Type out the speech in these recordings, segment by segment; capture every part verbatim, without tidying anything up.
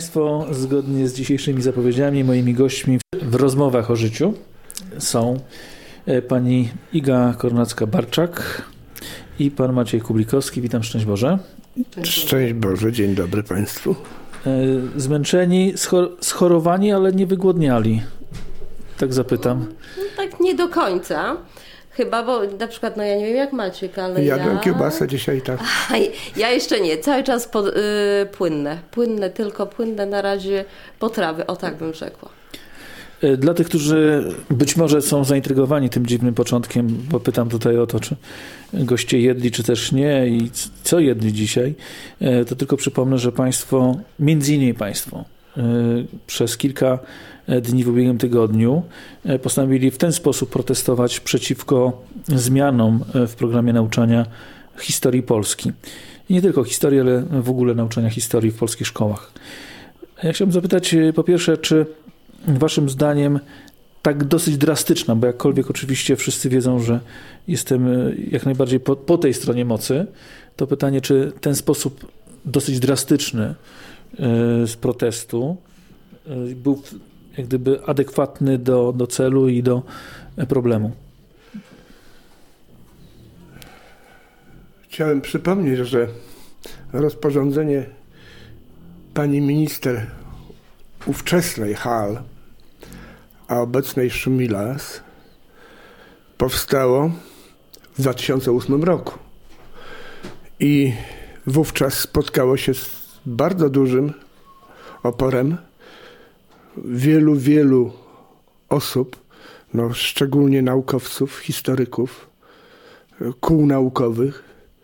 Państwo, zgodnie z dzisiejszymi zapowiedziami, moimi gośćmi w rozmowach o życiu są pani Iga Kornacka-Barczak i pan Maciej Kublikowski. Witam, szczęść Boże. Szczęść Boże, dzień dobry Państwu. Zmęczeni, schor- schorowani, ale nie wygłodniali. Tak zapytam. No, tak nie do końca. Chyba, bo na przykład, no ja nie wiem jak Maciek, ale Jadłem ja... kiełbasę dzisiaj, tak. A, ja jeszcze nie, cały czas pod, y, płynne. Płynne, tylko płynne na razie potrawy, o tak bym rzekła. Dla tych, którzy być może są zaintrygowani tym dziwnym początkiem, bo pytam tutaj o to, czy goście jedli, czy też nie i co jedli dzisiaj, to tylko przypomnę, że Państwo, między innymi Państwo, przez kilka dni w ubiegłym tygodniu postanowili w ten sposób protestować przeciwko zmianom w programie nauczania historii Polski. I nie tylko historii, ale w ogóle nauczania historii w polskich szkołach. Ja chciałbym zapytać po pierwsze, czy Waszym zdaniem tak dosyć drastyczna, bo jakkolwiek oczywiście wszyscy wiedzą, że jestem jak najbardziej po, po tej stronie mocy, to pytanie, czy ten sposób dosyć drastyczny z protestu był jak gdyby adekwatny do, do celu i do problemu? Chciałem przypomnieć, że rozporządzenie pani minister ówczesnej Hall, a obecnej Szumilas, powstało w dwa tysiące ósmym roku i wówczas spotkało się z bardzo dużym oporem wielu, wielu osób, no, szczególnie naukowców, historyków, kół naukowych,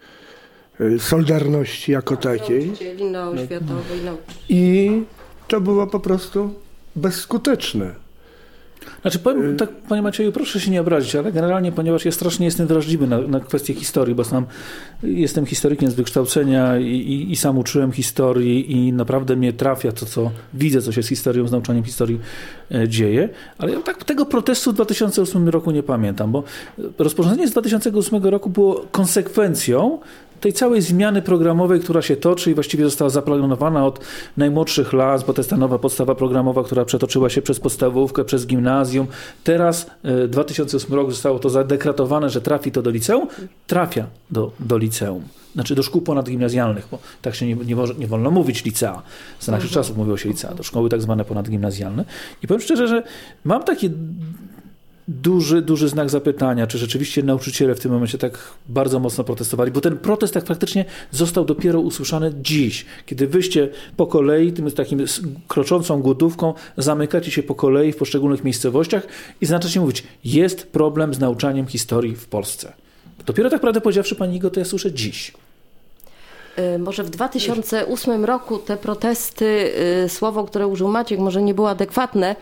Solidarności jako takiej. Światowej, I to było po prostu bezskuteczne. Znaczy, powiem tak, panie Macieju, proszę się nie obrazić, ale generalnie, ponieważ ja strasznie jestem wrażliwy na, na kwestię historii, bo sam jestem historykiem z wykształcenia i, i, i sam uczyłem historii i naprawdę mnie trafia to, co widzę, co się z historią, z nauczaniem historii e, dzieje, ale ja tak tego protestu w dwa tysiące ósmym roku nie pamiętam, bo rozporządzenie z dwa tysiące ósmego roku było konsekwencją tej całej zmiany programowej, która się toczy i właściwie została zaplanowana od najmłodszych lat, bo to jest ta nowa podstawa programowa, która przetoczyła się przez podstawówkę, przez gimnazjum. Teraz w dwa tysiące ósmym roku zostało to zadekretowane, że trafi to do liceum. Trafia do, do liceum. Znaczy do szkół ponadgimnazjalnych, bo tak się nie, nie, może, nie wolno mówić licea. Za naszych mhm. czasów mówiło się licea, do szkoły tak zwane ponadgimnazjalne. I powiem szczerze, że mam takie duży, duży znak zapytania, czy rzeczywiście nauczyciele w tym momencie tak bardzo mocno protestowali, bo ten protest tak praktycznie został dopiero usłyszany dziś, kiedy wyście po kolei, tym takim kroczącą głodówką, zamykacie się po kolei w poszczególnych miejscowościach i zaczynacie mówić, jest problem z nauczaniem historii w Polsce. Dopiero tak prawdę powiedziawszy, pani Igo, to ja słyszę dziś. Może w dwa tysiące ósmym roku te protesty, słowo, które użył Maciek, może nie było adekwatne,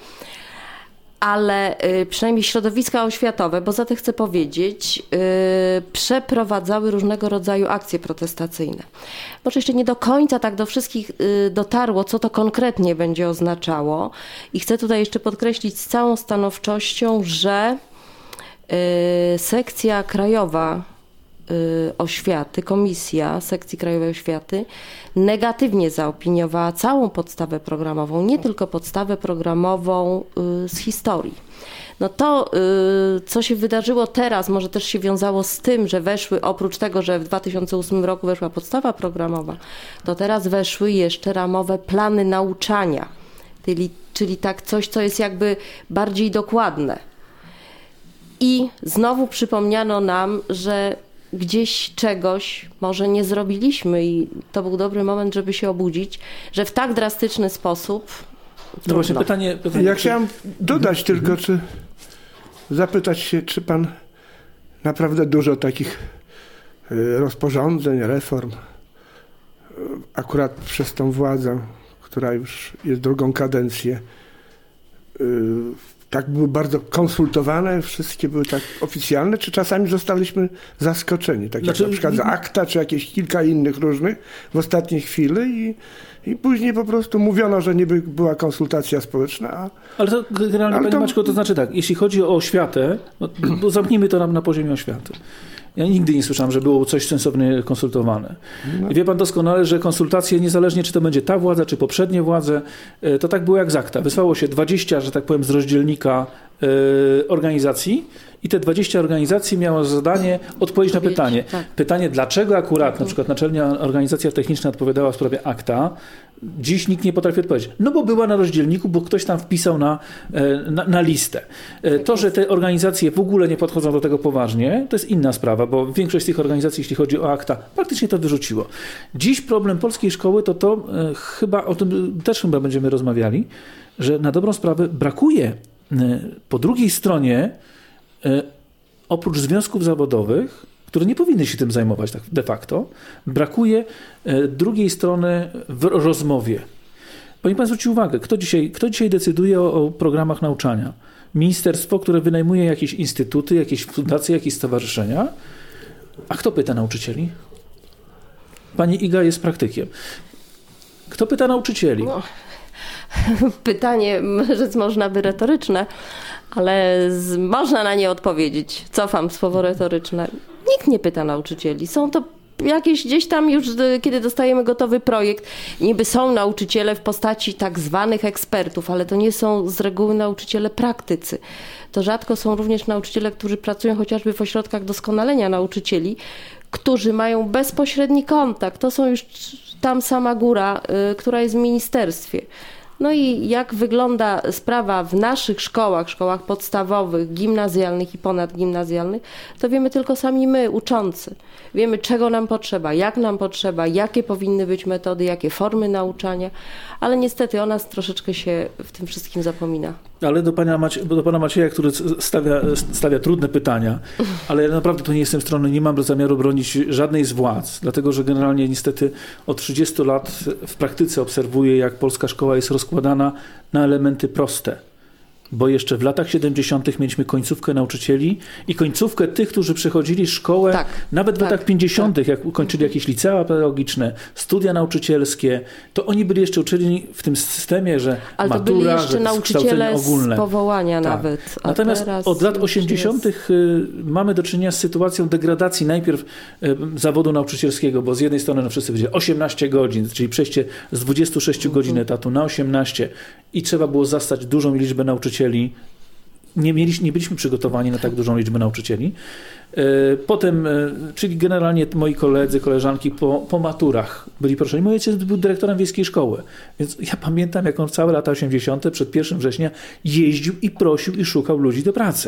ale przynajmniej środowiska oświatowe, bo za to chcę powiedzieć, przeprowadzały różnego rodzaju akcje protestacyjne. Może jeszcze nie do końca tak do wszystkich dotarło, co to konkretnie będzie oznaczało. I chcę tutaj jeszcze podkreślić z całą stanowczością, że sekcja krajowa oświaty, komisja sekcji krajowej oświaty negatywnie zaopiniowała całą podstawę programową, nie tylko podstawę programową z historii. No to, co się wydarzyło teraz, może też się wiązało z tym, że weszły, oprócz tego, że w dwa tysiące ósmym roku weszła podstawa programowa, to teraz weszły jeszcze ramowe plany nauczania, czyli, czyli tak coś, co jest jakby bardziej dokładne. I znowu przypomniano nam, że gdzieś czegoś może nie zrobiliśmy i to był dobry moment, żeby się obudzić, że w tak drastyczny sposób no trudno. Właśnie pytanie, pytanie... Ja chciałem dodać tylko, czy zapytać się, czy pan naprawdę dużo takich rozporządzeń, reform akurat przez tą władzę, która już jest drugą kadencję, tak były bardzo konsultowane, wszystkie były tak oficjalne, czy czasami zostaliśmy zaskoczeni, tak jak znaczy, na przykład z akta, czy jakieś kilka innych różnych w ostatniej chwili i, i później po prostu mówiono, że niby była konsultacja społeczna. A, ale to generalnie, ale panie to... Maćku, to znaczy tak, jeśli chodzi o oświatę, no, zamknijmy to nam na poziomie oświaty. Ja nigdy nie słyszałem, że było coś sensownie konsultowane. No. I wie pan doskonale, że konsultacje, niezależnie czy to będzie ta władza, czy poprzednie władze, to tak było jak z akta. Wysłało się dwadzieścia, że tak powiem, z rozdzielnika y, organizacji i te dwadzieścia organizacji miało za zadanie odpowiedzieć na pytanie. Tak. Pytanie, dlaczego akurat na przykład Naczelna Organizacja Techniczna odpowiadała w sprawie akta, dziś nikt nie potrafi odpowiedzieć. No bo była na rozdzielniku, bo ktoś tam wpisał na, na, na listę. To, że te organizacje w ogóle nie podchodzą do tego poważnie, to jest inna sprawa, bo większość z tych organizacji, jeśli chodzi o akta, praktycznie to wyrzuciło. Dziś problem polskiej szkoły to to, chyba o tym też chyba będziemy rozmawiali, że na dobrą sprawę brakuje po drugiej stronie oprócz związków zawodowych, które nie powinny się tym zajmować tak de facto, brakuje drugiej strony w rozmowie. Powinien pan zwrócić uwagę, kto dzisiaj, kto dzisiaj decyduje o, o programach nauczania? Ministerstwo, które wynajmuje jakieś instytuty, jakieś fundacje, jakieś stowarzyszenia. A kto pyta nauczycieli? Pani Iga jest praktykiem. Kto pyta nauczycieli? No, pytanie, rzec można by retoryczne, ale z, można na nie odpowiedzieć. Cofam słowo retoryczne. Nikt nie pyta nauczycieli. Są to jakieś gdzieś tam już, kiedy dostajemy gotowy projekt, niby są nauczyciele w postaci tak zwanych ekspertów, ale to nie są z reguły nauczyciele praktycy. To rzadko są również nauczyciele, którzy pracują chociażby w ośrodkach doskonalenia nauczycieli, którzy mają bezpośredni kontakt. To są już tam sama góra, y, która jest w ministerstwie. No i jak wygląda sprawa w naszych szkołach, szkołach podstawowych, gimnazjalnych i ponadgimnazjalnych, to wiemy tylko sami my, uczący. Wiemy, czego nam potrzeba, jak nam potrzeba, jakie powinny być metody, jakie formy nauczania, ale niestety o nas troszeczkę się w tym wszystkim zapomina. Ale do pana, Macie, do pana Macieja, który stawia, stawia trudne pytania, ale ja naprawdę tu nie jestem strony, nie mam zamiaru bronić żadnej z władz, dlatego że generalnie niestety od trzydziestu lat w praktyce obserwuję, jak polska szkoła jest rozkładana na elementy proste. Bo jeszcze w latach siedemdziesiątych mieliśmy końcówkę nauczycieli i końcówkę tych, którzy przechodzili szkołę, tak, nawet w tak, latach pięćdziesiątych, tak. Jak ukończyli jakieś licea pedagogiczne, studia nauczycielskie, to oni byli jeszcze uczeni w tym systemie, że ale matura, to byli jeszcze że nauczyciele ogólne. Z powołania tak. nawet. A Natomiast od lat osiemdziesiątych jest... mamy do czynienia z sytuacją degradacji najpierw zawodu nauczycielskiego, bo z jednej strony no wszyscy powiedzieli osiemnaście godzin, czyli przejście z dwudziestu sześciu mhm. godzin etatu na osiemnaście i trzeba było zastać dużą liczbę nauczycieli. Nie, mieliśmy, nie byliśmy przygotowani na tak dużą liczbę nauczycieli. Potem, czyli generalnie moi koledzy, koleżanki po, po maturach byli proszeni. Mój ojciec był dyrektorem wiejskiej szkoły, więc ja pamiętam, jak on całe lata osiemdziesiąte przed pierwszym września jeździł i prosił i szukał ludzi do pracy.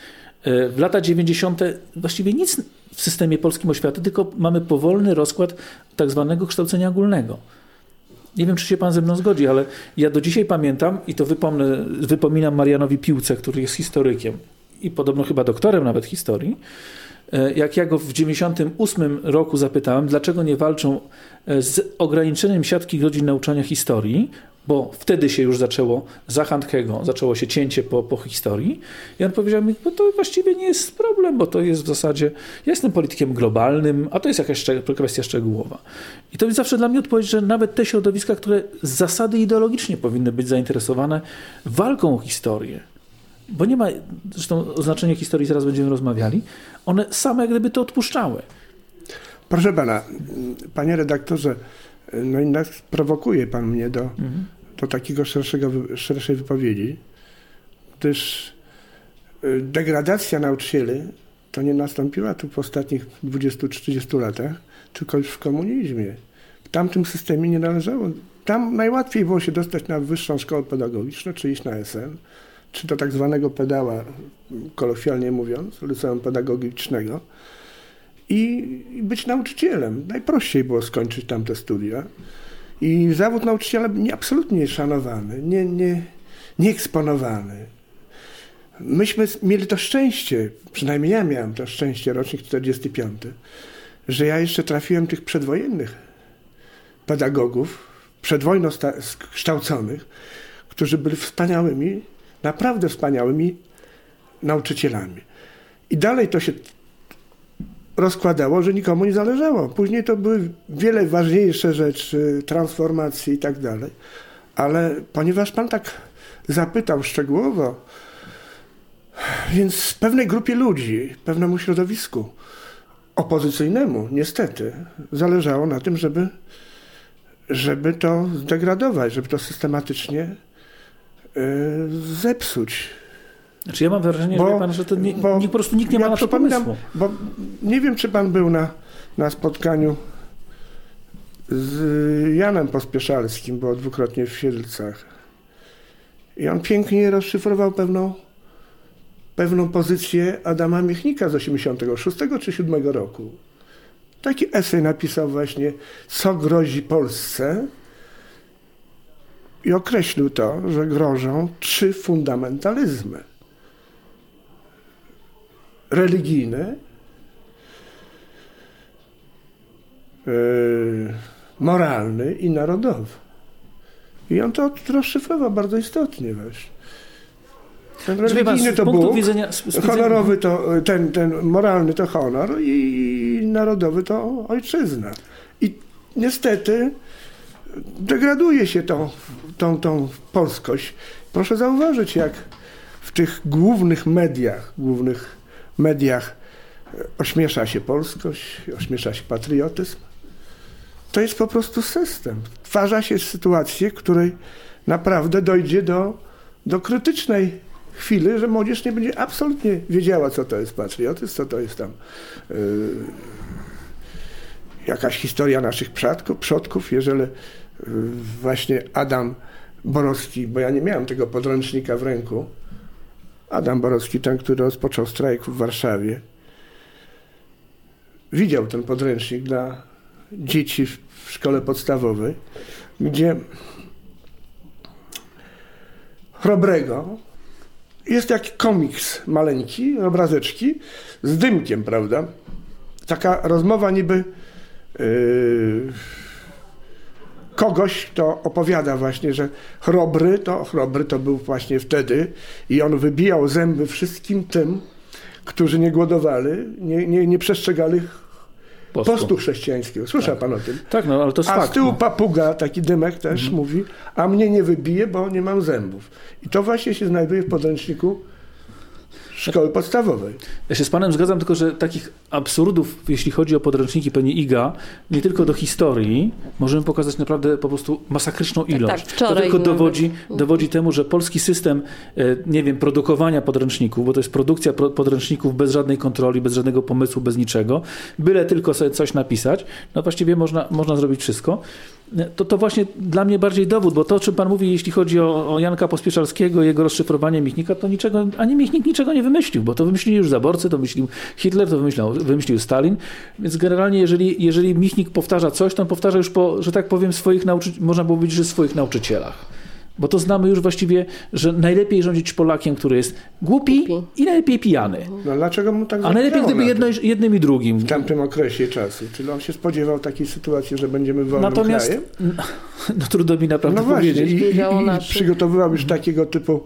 W lata dziewięćdziesiąte właściwie nic w systemie polskim oświaty, tylko mamy powolny rozkład tak zwanego kształcenia ogólnego. Nie wiem, czy się pan ze mną zgodzi, ale ja do dzisiaj pamiętam i to wypomnę, wypominam Marianowi Piłce, który jest historykiem i podobno chyba doktorem nawet historii, jak ja go w dziewięćdziesiątym ósmym roku zapytałem, dlaczego nie walczą z ograniczeniem siatki godzin nauczania historii, bo wtedy się już zaczęło za Handkego, zaczęło się cięcie po, po historii. I on powiedział mi, bo to właściwie nie jest problem, bo to jest w zasadzie, ja jestem politykiem globalnym, a to jest jakaś kwestia szczegółowa. I to jest zawsze dla mnie odpowiedź, że nawet te środowiska, które z zasady ideologicznie powinny być zainteresowane walką o historię, bo nie ma, zresztą o znaczeniu historii zaraz będziemy rozmawiali, one same jak gdyby to odpuszczały. Proszę pana, panie redaktorze, no i nas prowokuje pan mnie do, mhm. do takiego szerszego, szerszej wypowiedzi, gdyż degradacja nauczycieli to nie nastąpiła tu w ostatnich dwudziestu trzydziestu latach, tylko już w komunizmie. W tamtym systemie nie należało. Tam najłatwiej było się dostać na wyższą szkołę pedagogiczną, czy iść na S N, czy do tak zwanego pedała, kolokwialnie mówiąc, liceum pedagogicznego. I być nauczycielem. Najprościej było skończyć tamte studia. I zawód nauczyciela nie, absolutnie nie szanowany, nie, nie, nie eksponowany. Myśmy mieli to szczęście, przynajmniej ja miałem to szczęście, rocznik czterdziesty piąty, że ja jeszcze trafiłem tych przedwojennych pedagogów, przedwojno kształconych, którzy byli wspaniałymi, naprawdę wspaniałymi nauczycielami. I dalej to się rozkładało, że nikomu nie zależało. Później to były wiele ważniejsze rzeczy, transformacje i tak dalej. Ale ponieważ pan tak zapytał szczegółowo, więc pewnej grupie ludzi, pewnemu środowisku opozycyjnemu niestety zależało na tym, żeby, żeby to zdegradować, żeby to systematycznie yy, zepsuć. Znaczy ja mam wrażenie, bo, że, pan, że to nie, bo, nie, po prostu nikt nie ja ma na to pomysłu. Bo nie wiem, czy pan był na, na spotkaniu z Janem Pospieszalskim, było dwukrotnie w Siedlcach. I on pięknie rozszyfrował pewną, pewną pozycję Adama Michnika z osiemdziesiątego szóstego czy siódmego roku. Taki esej napisał właśnie, co grozi Polsce, i określił to, że grożą trzy fundamentalizmy. Religijny, yy, moralny i narodowy. I on to rozszyfrował bardzo istotnie właśnie. Ten religijny to Bóg, widzenia, honorowy to, ten, ten moralny to honor i narodowy to ojczyzna. I niestety degraduje się tą, tą, tą polskość. Proszę zauważyć, jak w tych głównych mediach, głównych mediach ośmiesza się polskość, ośmiesza się patriotyzm. To jest po prostu system. Stwarza się sytuację, w której naprawdę dojdzie do, do krytycznej chwili, że młodzież nie będzie absolutnie wiedziała, co to jest patriotyzm, co to jest tam yy, jakaś historia naszych przodków, przodków. Jeżeli yy, właśnie Adam Borowski, bo ja nie miałem tego podręcznika w ręku, Adam Borowski, ten, który rozpoczął strajk w Warszawie, widział ten podręcznik dla dzieci w szkole podstawowej, gdzie Chrobrego jest taki komiks maleńki, obrazeczki z dymkiem, prawda? Taka rozmowa niby yy, kogoś, kto opowiada właśnie, że Chrobry to, Chrobry to był właśnie wtedy i on wybijał zęby wszystkim tym, którzy nie głodowali, nie, nie, nie przestrzegali postu, postu chrześcijańskiego. Słyszał tak. pan o tym? Tak, no ale to jest A fakt, z tyłu no. papuga, taki dymek też mhm. mówi, a mnie nie wybije, bo nie mam zębów. I to właśnie się znajduje w podręczniku szkoły podstawowej. Ja się z panem zgadzam, tylko że takich absurdów, jeśli chodzi o podręczniki pani Iga, nie tylko do historii, możemy pokazać naprawdę po prostu masakryczną ilość. Tak, tak, to tylko dowodzi, nawet. dowodzi temu, że polski system, nie wiem, produkowania podręczników, bo to jest produkcja podręczników bez żadnej kontroli, bez żadnego pomysłu, bez niczego, byle tylko sobie coś napisać, no właściwie można, można zrobić wszystko. To, to właśnie dla mnie bardziej dowód, bo to, o czym pan mówi, jeśli chodzi o, o Janka Pospieszalskiego i jego rozszyfrowanie Michnika, to niczego, ani Michnik niczego nie wymyślił, bo to wymyślili już zaborcy, to wymyślił Hitler, to wymyślił, wymyślił Stalin, więc generalnie jeżeli, jeżeli Michnik powtarza coś, to on powtarza już po, że tak powiem, swoich nauczy- można było powiedzieć, że swoich nauczycielach. Bo to znamy już właściwie, że najlepiej rządzić Polakiem, który jest głupi, głupi. i najlepiej pijany. No dlaczego mu tak A najlepiej gdyby jedno, jednym i drugim. W tamtym okresie czasu. Czyli on się spodziewał takiej sytuacji, że będziemy wolnym Natomiast, krajem? No trudno mi naprawdę no właśnie, powiedzieć. I, i, i przygotowywał już takiego typu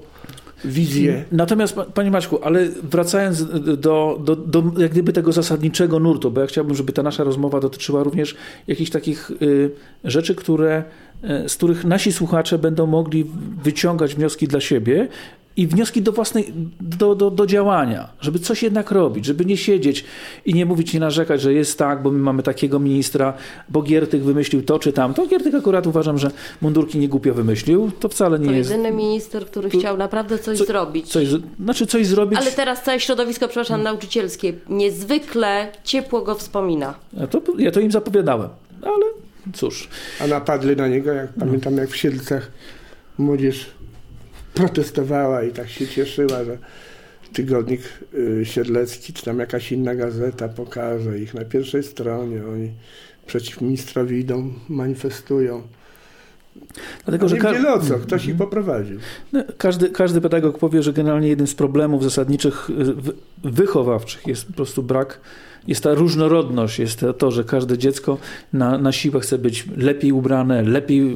wizję. Natomiast, panie Maćku, ale wracając do, do, do jak gdyby tego zasadniczego nurtu, bo ja chciałbym, żeby ta nasza rozmowa dotyczyła również jakichś takich y, rzeczy, które, y, z których nasi słuchacze będą mogli wyciągać wnioski dla siebie i wnioski do własnej, do, do, do działania, żeby coś jednak robić, żeby nie siedzieć i nie mówić, nie narzekać, że jest tak, bo my mamy takiego ministra, bo Giertych wymyślił to czy tamto. Giertych akurat uważam, że mundurki nie głupio wymyślił. To wcale nie to jest... To jedyny minister, który to, chciał naprawdę coś co, zrobić. Coś, znaczy coś zrobić... Ale teraz całe środowisko, przepraszam, nauczycielskie niezwykle ciepło go wspomina. Ja to, ja to im zapowiadałem, ale cóż. A napadli na niego, jak no. pamiętam, jak w Siedlcach młodzież protestowała i tak się cieszyła, że tygodnik siedlecki, czy tam jakaś inna gazeta pokaże ich na pierwszej stronie. Oni przeciw ministrowi idą, manifestują. Dlatego, że ka- wiele o co, ktoś ich poprowadził. No, każdy, każdy pedagog powie, że generalnie jednym z problemów zasadniczych wychowawczych jest po prostu brak, jest ta różnorodność, jest to, że każde dziecko na, na siłę chce być lepiej ubrane, lepiej,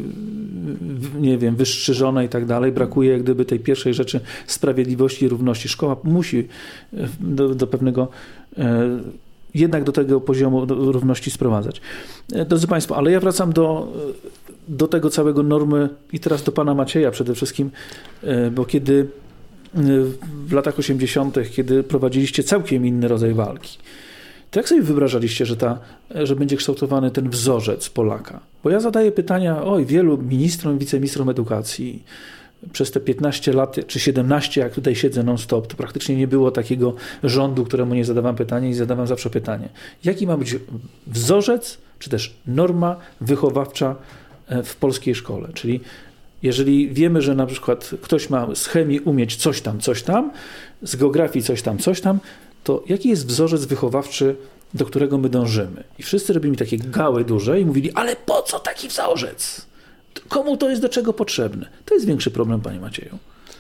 nie wiem, wystrzyżone i tak dalej. Brakuje jak gdyby tej pierwszej rzeczy sprawiedliwości i równości. Szkoła musi do, do pewnego jednak do tego poziomu równości sprowadzać. Drodzy Państwo, ale ja wracam do, do tego całego normy i teraz do pana Macieja przede wszystkim, bo kiedy w latach osiemdziesiątych, kiedy prowadziliście całkiem inny rodzaj walki, To jak sobie wyobrażaliście, że, ta, że będzie kształtowany ten wzorzec Polaka? Bo ja zadaję pytania, oj, wielu ministrom, wiceministrom edukacji. Przez te piętnaście lat, czy siedemnaście, jak tutaj siedzę non-stop, to praktycznie nie było takiego rządu, któremu nie zadawałem pytania i zadawałem zawsze pytanie. Jaki ma być wzorzec, czy też norma wychowawcza w polskiej szkole? Czyli jeżeli wiemy, że na przykład ktoś ma z chemii umieć coś tam, coś tam, z geografii coś tam, coś tam, to jaki jest wzorzec wychowawczy, do którego my dążymy? I wszyscy robili takie gały duże i mówili, ale po co taki wzorzec? Komu to jest do czego potrzebne? To jest większy problem, panie Macieju.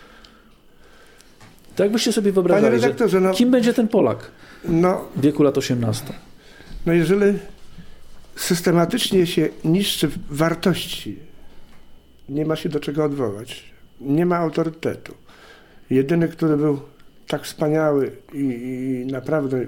To jakbyście sobie wyobrażali, że no, kim będzie ten Polak no, w wieku lat osiemnastu? No jeżeli systematycznie się niszczy wartości, nie ma się do czego odwołać, nie ma autorytetu. Jedyny, który był tak wspaniały i, i naprawdę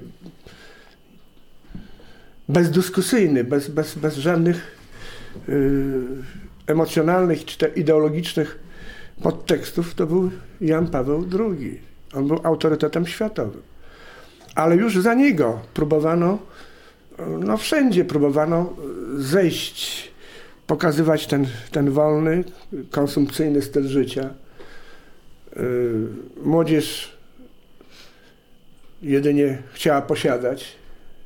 bezdyskusyjny, bez, bez, bez żadnych yy, emocjonalnych czy ideologicznych podtekstów, to był Jan Paweł drugi. On był autorytetem światowym. Ale już za niego próbowano, no wszędzie próbowano zejść, pokazywać ten, ten wolny, konsumpcyjny styl życia. Młodzież jedynie chciała posiadać.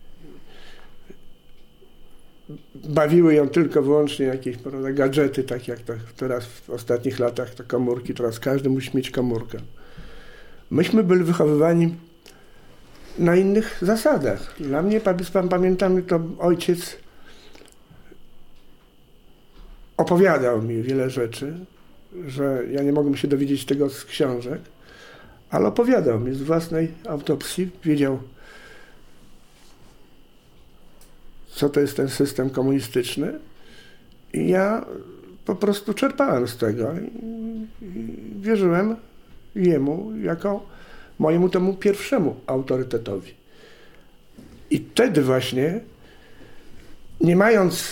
Bawiły ją tylko wyłącznie jakieś, prawda, gadżety, tak jak to teraz w ostatnich latach, to komórki, teraz każdy musi mieć komórkę. Myśmy byli wychowywani na innych zasadach. Dla mnie, pan pamiętam, to ojciec opowiadał mi wiele rzeczy, że ja nie mogłem się dowiedzieć tego z książek, ale opowiadał mi z własnej autopsji, wiedział, co to jest ten system komunistyczny i ja po prostu czerpałem z tego i wierzyłem jemu jako mojemu temu pierwszemu autorytetowi. I wtedy właśnie, nie mając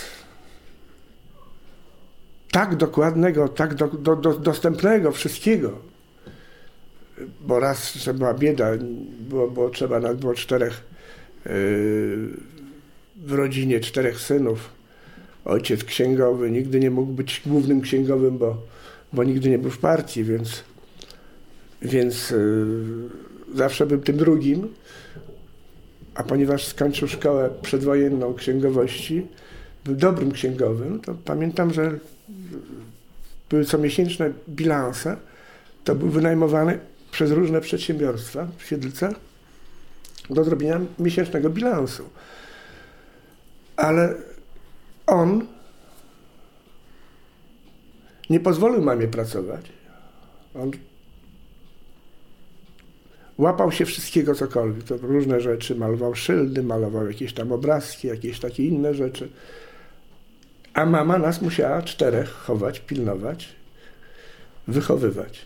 tak dokładnego, tak do, do, do, dostępnego wszystkiego, bo raz, że była bieda, było, było trzeba, nas było czterech yy, w rodzinie, czterech synów, ojciec księgowy, nigdy nie mógł być głównym księgowym, bo, bo nigdy nie był w partii, więc, więc yy, zawsze był tym drugim, a ponieważ skończył szkołę przedwojenną księgowości, był dobrym księgowym, to pamiętam, że były comiesięczne bilanse, to był wynajmowany przez różne przedsiębiorstwa w Siedlcach do zrobienia miesięcznego bilansu. Ale on nie pozwolił mamie pracować. On łapał się wszystkiego, cokolwiek. To różne rzeczy, malował szyldy, malował jakieś tam obrazki, jakieś takie inne rzeczy. A mama nas musiała czterech chować, pilnować, wychowywać.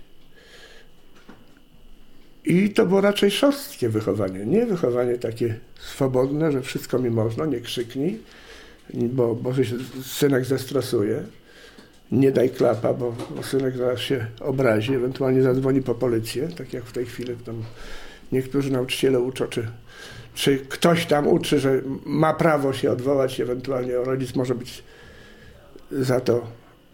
I to było raczej szorstkie wychowanie, nie wychowanie takie swobodne, że wszystko mi można, nie krzyknij, bo, bo się synek zestresuje, nie daj klapa, bo, bo synek zaraz się obrazi, ewentualnie zadzwoni po policję, tak jak w tej chwili tam niektórzy nauczyciele uczą, czy, czy ktoś tam uczy, że ma prawo się odwołać, ewentualnie rodzic może być za to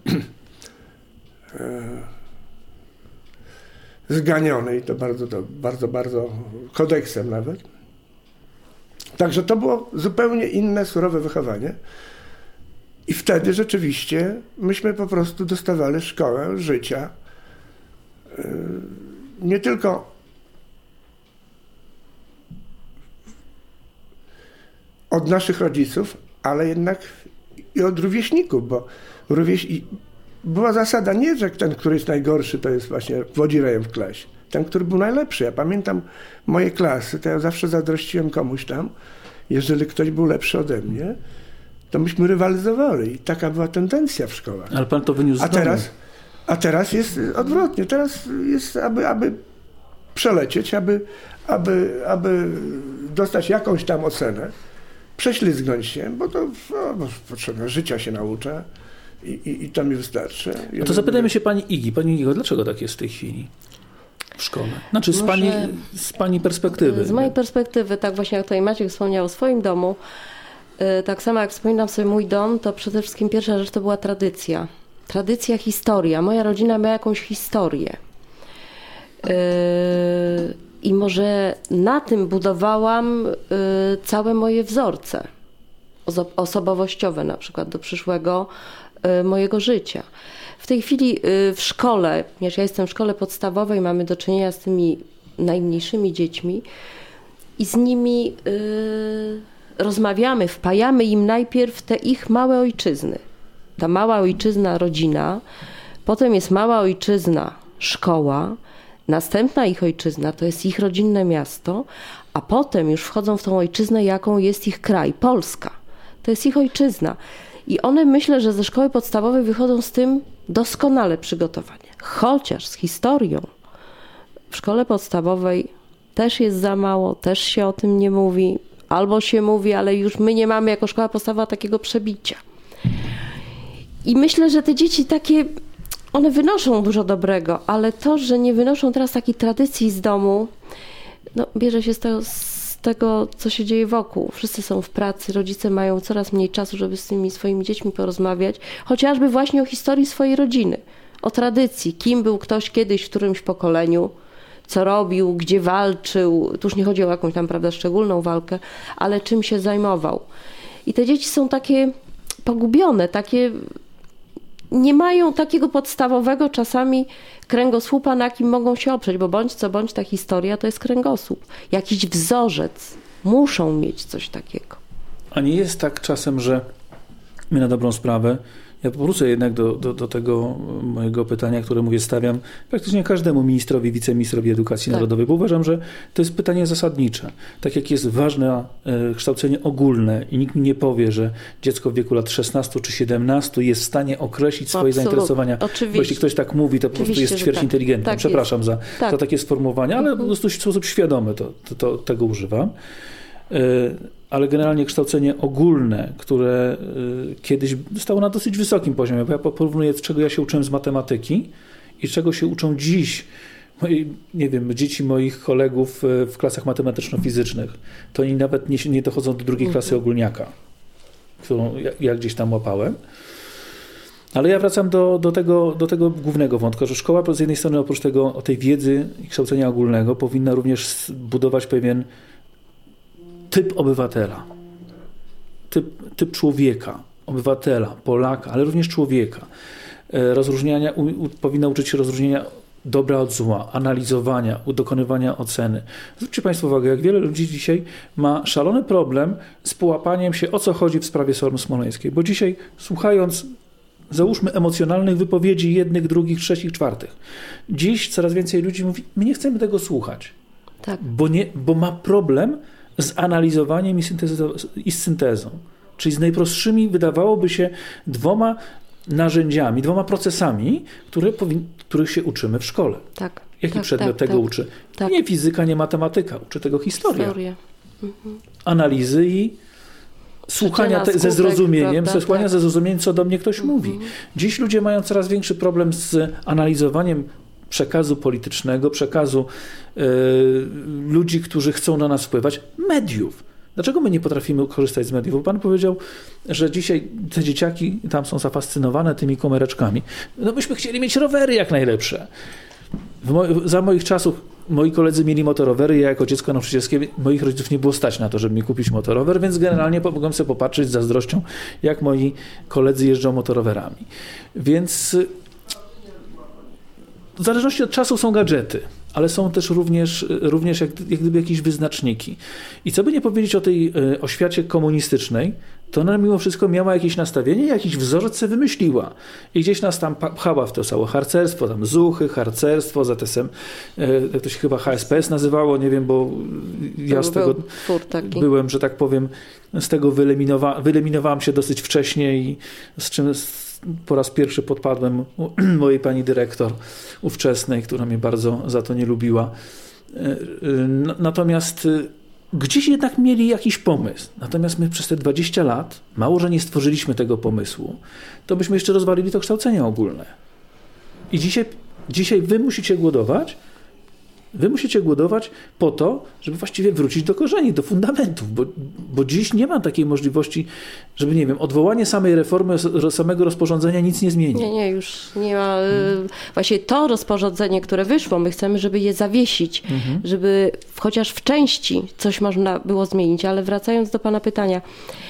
zganiony i to bardzo, to bardzo, bardzo kodeksem nawet. Także to było zupełnie inne, surowe wychowanie. I wtedy rzeczywiście myśmy po prostu dostawali szkołę życia nie tylko od naszych rodziców, ale jednak i od rówieśników, bo rówieś... była zasada nie, że ten, który jest najgorszy, to jest właśnie wodzirejem w klasie. Ten, który był najlepszy. Ja pamiętam moje klasy, to ja zawsze zazdrościłem komuś tam. Jeżeli ktoś był lepszy ode mnie, to myśmy rywalizowali. I taka była tendencja w szkołach. Ale pan to wyniósł z a teraz, a teraz jest odwrotnie. Teraz jest, aby, aby przelecieć, aby, aby, aby dostać jakąś tam ocenę, prześlizgnąć się, bo to no, potrzebne, życia się nauczę. I, i, I to mi wystarczy. No to zapytajmy się pani Igi. Pani Igo, dlaczego tak jest w tej chwili? w szkole? Znaczy z, Może, pani, z pani perspektywy. Z mojej perspektywy, tak właśnie jak tutaj Maciek wspomniał o swoim domu, tak samo jak wspominam sobie mój dom, to przede wszystkim pierwsza rzecz to była tradycja. Tradycja, historia. Moja rodzina miała jakąś historię. I może na tym budowałam całe moje wzorce osobowościowe, na przykład do przyszłego mojego życia. W tej chwili w szkole, ponieważ ja jestem w szkole podstawowej, mamy do czynienia z tymi najmniejszymi dziećmi i z nimi rozmawiamy, wpajamy im najpierw te ich małe ojczyzny. Ta mała ojczyzna, rodzina, potem jest mała ojczyzna, szkoła, następna ich ojczyzna to jest ich rodzinne miasto, a potem już wchodzą w tą ojczyznę, jaką jest ich kraj, Polska. To jest ich ojczyzna. I one, myślę, że ze szkoły podstawowej wychodzą z tym doskonale przygotowane. Chociaż z historią w szkole podstawowej też jest za mało, też się o tym nie mówi, albo się mówi, ale już my nie mamy jako szkoła podstawowa takiego przebicia. I myślę, że te dzieci takie, one wynoszą dużo dobrego, ale to, że nie wynoszą teraz takiej tradycji z domu, no bierze się z tego, z tego, co się dzieje wokół. Wszyscy są w pracy, rodzice mają coraz mniej czasu, żeby z tymi swoimi dziećmi porozmawiać, chociażby właśnie o historii swojej rodziny, o tradycji, kim był ktoś kiedyś w którymś pokoleniu, co robił, gdzie walczył. Tu już nie chodzi o jakąś tam, prawda, szczególną walkę, ale czym się zajmował. I te dzieci są takie pogubione, takie nie mają takiego podstawowego czasami kręgosłupa, na kim mogą się oprzeć, bo bądź co bądź ta historia to jest kręgosłup. Jakiś wzorzec. Muszą mieć coś takiego. A nie jest tak czasem, że my na dobrą sprawę, ja powrócę jednak do, do, do tego mojego pytania, które mówię, stawiam praktycznie każdemu ministrowi, wiceministrowi edukacji tak. narodowej, bo uważam, że to jest pytanie zasadnicze. Tak jak jest ważne e, kształcenie ogólne i nikt mi nie powie, że dziecko w wieku lat szesnastu czy siedemnastu jest w stanie określić swoje Absolut. zainteresowania. Oczywiście. Bo jeśli ktoś tak mówi, to po prostu jest ćwierć tak. inteligentny. Tak Przepraszam za, tak. za takie sformułowanie, ale mhm. po prostu w sposób świadomy to, to, to, tego używam. E, ale generalnie kształcenie ogólne, które y, kiedyś stało na dosyć wysokim poziomie, bo ja porównuję, czego ja się uczyłem z matematyki i czego się uczą dziś, moi, nie wiem, dzieci moich kolegów w klasach matematyczno-fizycznych. To oni nawet nie, nie dochodzą do drugiej klasy ogólniaka, którą ja, ja gdzieś tam łapałem. Ale ja wracam do, do, tego, do tego głównego wątku, że szkoła z jednej strony oprócz tego, o tej wiedzy i kształcenia ogólnego powinna również budować pewien typ obywatela, typ, typ człowieka, obywatela, Polaka, ale również człowieka. Rozróżniania, u, u, powinna uczyć się rozróżnienia dobra od zła, analizowania, dokonywania oceny. Zwróćcie Państwo uwagę, jak wiele ludzi dzisiaj ma szalony problem z połapaniem się, o co chodzi w sprawie smoleńskiej, bo dzisiaj słuchając, załóżmy, emocjonalnych wypowiedzi jednych, drugich, trzecich, czwartych, dziś coraz więcej ludzi mówi, my nie chcemy tego słuchać, tak. bo, nie, bo ma problem z analizowaniem i, i z syntezą. Czyli z najprostszymi, wydawałoby się, dwoma narzędziami, dwoma procesami, które powin- których się uczymy w szkole. Tak. Jaki tak, przedmiot tak, tego tak, uczy? Tak. Nie fizyka, nie matematyka. Uczy tego historia. historia. Mhm. Analizy i słuchania te, ze zrozumieniem, prawda? słuchania tak. ze zrozumieniem, co do mnie ktoś mhm. mówi. Dziś ludzie mają coraz większy problem z analizowaniem przekazu politycznego, przekazu y, ludzi, którzy chcą na nas wpływać, mediów. Dlaczego my nie potrafimy korzystać z mediów? Bo pan powiedział, że dzisiaj te dzieciaki tam są zafascynowane tymi komereczkami. No myśmy chcieli mieć rowery jak najlepsze. W mo- za moich czasów moi koledzy mieli motorowery, ja jako dziecko nauczycielskie, moich rodziców nie było stać na to, żeby mi kupić motorower, więc generalnie mogłem sobie popatrzeć z zazdrością, jak moi koledzy jeżdżą motorowerami. Więc w zależności od czasu są gadżety, ale są też również, również jak, jak gdyby jakieś wyznaczniki. I co by nie powiedzieć o tej y, oświacie komunistycznej, to ona mimo wszystko miała jakieś nastawienie, jakiś wzorzec sobie wymyśliła. I gdzieś nas tam pchała w to całe harcerstwo, tam zuchy, harcerstwo, Z S M, y, jak to się chyba H S P S nazywało, nie wiem, bo ja to z tego byłem, że tak powiem, z tego wyeliminowa- wyeliminowałem się dosyć wcześnie i z czym po raz pierwszy podpadłem mojej pani dyrektor ówczesnej, która mnie bardzo za to nie lubiła. Natomiast gdzieś jednak mieli jakiś pomysł. Natomiast my przez te dwadzieścia lat, mało że nie stworzyliśmy tego pomysłu, to byśmy jeszcze rozwalili to kształcenie ogólne. I dzisiaj, dzisiaj wy musicie głodować, Wy musicie głodować po to, żeby właściwie wrócić do korzeni, do fundamentów, bo, bo dziś nie ma takiej możliwości, żeby, nie wiem, odwołanie samej reformy, samego rozporządzenia nic nie zmieni. Nie, nie, już nie ma. Hmm. Właśnie to rozporządzenie, które wyszło, my chcemy, żeby je zawiesić, mhm. żeby chociaż w części coś można było zmienić, ale wracając do pana pytania,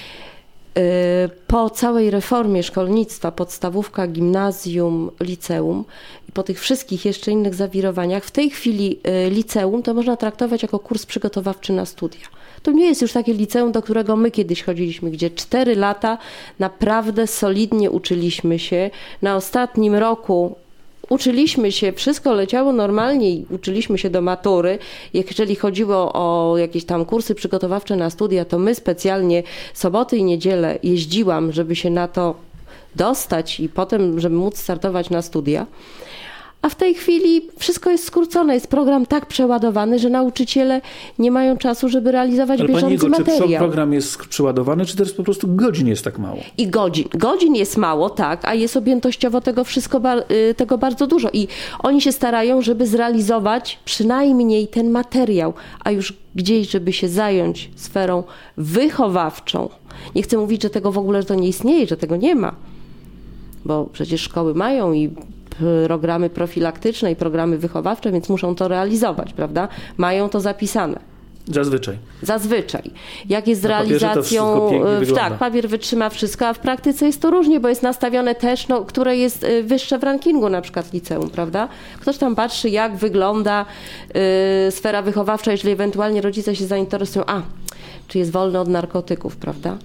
po całej reformie szkolnictwa, podstawówka, gimnazjum, liceum i po tych wszystkich jeszcze innych zawirowaniach, w tej chwili liceum to można traktować jako kurs przygotowawczy na studia. To nie jest już takie liceum, do którego my kiedyś chodziliśmy, gdzie cztery lata naprawdę solidnie uczyliśmy się. Na ostatnim roku uczyliśmy się, wszystko leciało normalnie i uczyliśmy się do matury. Jeżeli chodziło o jakieś tam kursy przygotowawcze na studia, to my specjalnie soboty i niedzielę jeździłam, żeby się na to dostać i potem, żeby móc startować na studia. A w tej chwili wszystko jest skrócone, jest program tak przeładowany, że nauczyciele nie mają czasu, żeby realizować Ale bieżący pani Igo, materiał. Czy program jest przeładowany, czy też po prostu godzin jest tak mało? I godzin. Godzin jest mało, tak, a jest objętościowo tego wszystko, tego bardzo dużo. I oni się starają, żeby zrealizować przynajmniej ten materiał, a już gdzieś, żeby się zająć sferą wychowawczą. Nie chcę mówić, że tego w ogóle że to nie istnieje, że tego nie ma, bo przecież szkoły mają i programy profilaktyczne i programy wychowawcze, więc muszą to realizować, prawda? Mają to zapisane. Zazwyczaj. Zazwyczaj. Jak jest z Na realizacją, tak, papier wytrzyma wszystko, a w praktyce jest to różnie, bo jest nastawione też, no, które jest wyższe w rankingu, na przykład liceum, prawda? Ktoś tam patrzy, jak wygląda y, sfera wychowawcza, jeżeli ewentualnie rodzice się zainteresują, a, czy jest wolny od narkotyków, prawda?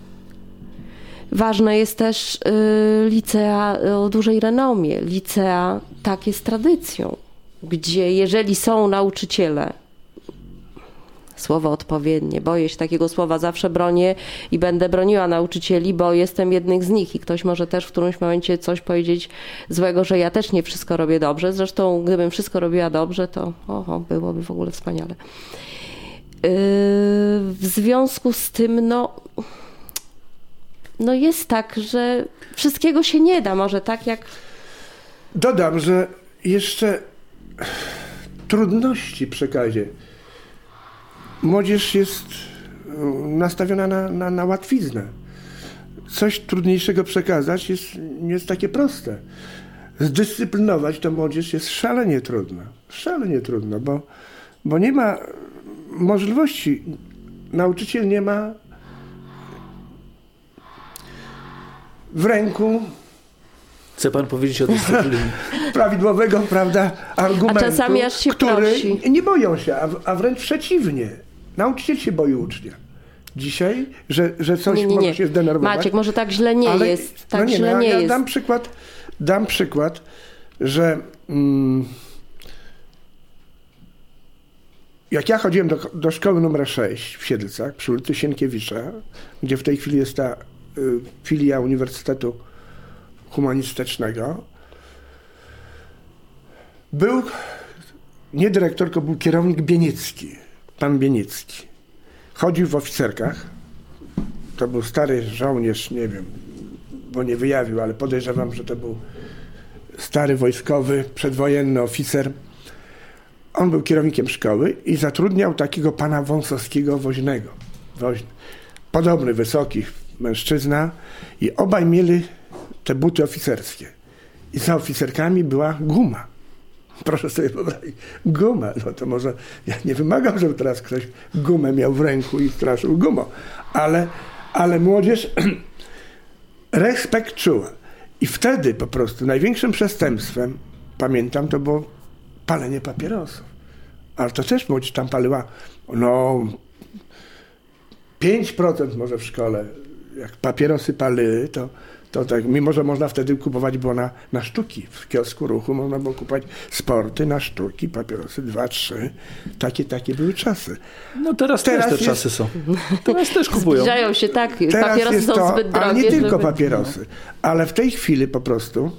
Ważne jest też y, licea o dużej renomie, licea takie z tradycją, gdzie jeżeli są nauczyciele, słowo odpowiednie, boję się takiego słowa, zawsze bronię i będę broniła nauczycieli, bo jestem jednym z nich i ktoś może też w którymś momencie coś powiedzieć złego, że ja też nie wszystko robię dobrze. Zresztą gdybym wszystko robiła dobrze, to oho, byłoby w ogóle wspaniale. Yy, w związku z tym, no... No jest tak, że wszystkiego się nie da, może tak jak... Dodam, że jeszcze trudności w przekazie. Młodzież jest nastawiona na, na, na łatwiznę. Coś trudniejszego przekazać jest, nie jest takie proste. Zdyscyplinować tę młodzież jest szalenie trudno. Szalenie trudno, bo, bo nie ma możliwości. Nauczyciel nie ma w ręku... Chce pan powiedzieć o dyscyplinie? Prawidłowego, prawda, argumentu, a czasami aż się który prosi. Nie boją się, a, a wręcz przeciwnie. Nauczyciel się boi ucznia. Dzisiaj, że, że coś nie, nie, nie. może się zdenerwować. Maciek, może tak źle nie ale, jest. Tak no nie, źle no, nie ja jest. Dam przykład, dam przykład, że mm, jak ja chodziłem do, do szkoły numer sześć w Siedlcach, przy ulicy Sienkiewicza, gdzie w tej chwili jest ta y, filia Uniwersytetu Humanistycznego, był nie dyrektor, tylko był kierownik Bieniecki, pan Bieniecki. Chodził w oficerkach. To był stary żołnierz, nie wiem, bo nie wyjawił, ale podejrzewam, że to był stary wojskowy, przedwojenny oficer. On był kierownikiem szkoły i zatrudniał takiego pana Wąsowskiego woźnego. Woźny. Podobny, wysoki mężczyzna i obaj mieli te buty oficerskie. I za oficerkami była guma. Proszę sobie wyobrazić, guma. No to może, ja nie wymagam, żeby teraz ktoś gumę miał w ręku i straszył gumą, ale, ale młodzież respekt czuła. I wtedy po prostu największym przestępstwem, pamiętam, to było palenie papierosów. Ale to też młodzież tam paliła, no pięć procent może w szkole. Jak papierosy paliły, to To tak, mimo że można wtedy kupować było na, na sztuki. W kiosku Ruchu można było kupować sporty na sztuki, papierosy, dwa, trzy. Takie, takie były czasy. No teraz, teraz też te jest, czasy są. Teraz też kupują. Zbliżają się, tak. Papierosy są to, zbyt drogie. Ale nie tylko żeby... papierosy. Ale w tej chwili po prostu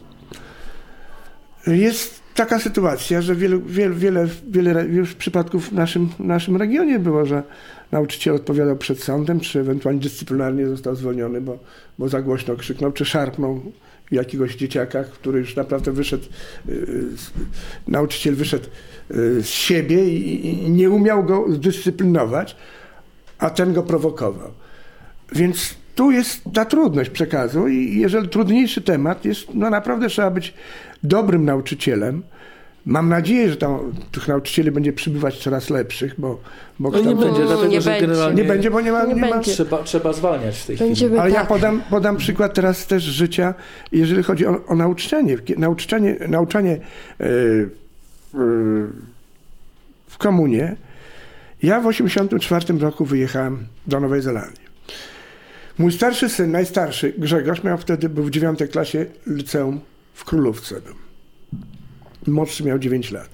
jest taka sytuacja, że wiele, wiele, wiele, wiele już przypadków w naszym, naszym regionie było, że nauczyciel odpowiadał przed sądem, czy ewentualnie dyscyplinarnie został zwolniony, bo, bo za głośno krzyknął, czy szarpnął jakiegoś dzieciaka, który już naprawdę wyszedł, nauczyciel wyszedł z siebie i nie umiał go zdyscyplinować, a ten go prowokował. Więc tu jest ta trudność przekazu i jeżeli trudniejszy temat jest, no naprawdę trzeba być dobrym nauczycielem. Mam nadzieję, że tam, tych nauczycieli będzie przybywać coraz lepszych, bo, bo no nie będzie, dlatego nie że będzie. generalnie nie będzie, bo nie ma, nie nie ma będzie. Trzeba, trzeba zwalniać w tej Będziemy chwili. ale tak. ja podam, podam przykład teraz też z życia, jeżeli chodzi o, o nauczanie. Nauczanie, nauczanie yy, yy, w komunie. Ja w osiemdziesiątym czwartym roku wyjechałem do Nowej Zelandii. Mój starszy syn, najstarszy, Grzegorz, miał wtedy, był w dziewiątej klasie liceum w Królówce. Był. Młodszy miał dziewięć lat.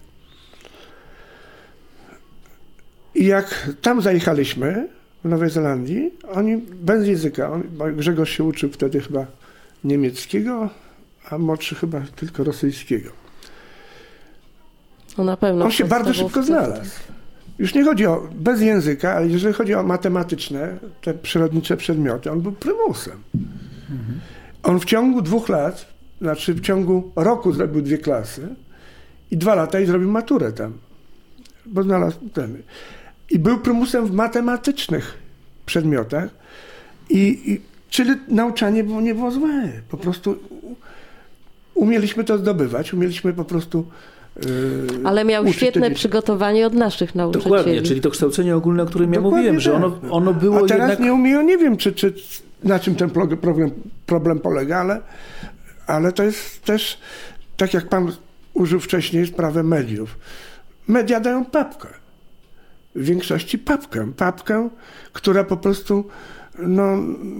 I jak tam zajechaliśmy w Nowej Zelandii, oni bez języka, on, bo Grzegorz się uczył wtedy chyba niemieckiego, a młodszy chyba tylko rosyjskiego. No na pewno. On się bardzo szybko znalazł. Już nie chodzi o bez języka, ale jeżeli chodzi o matematyczne, te przyrodnicze przedmioty, on był prymusem. Mhm. On w ciągu dwóch lat, znaczy w ciągu roku zrobił dwie klasy i dwa lata i zrobił maturę tam. Bo znalazł ten. I był prymusem w matematycznych przedmiotach. I, i czyli nauczanie było, nie było złe. Po prostu umieliśmy to zdobywać, umieliśmy po prostu ale miał świetne przygotowanie od naszych nauczycieli. Dokładnie, czyli to kształcenie ogólne, o którym ja Dokładnie mówiłem, że tak. ono, ono było A teraz jednak... nie umieją, nie wiem, czy, czy, na czym ten problem, problem polega, ale, ale to jest też, tak jak pan użył wcześniej, sprawę mediów. Media dają papkę. W większości papkę. Papkę, która po prostu no,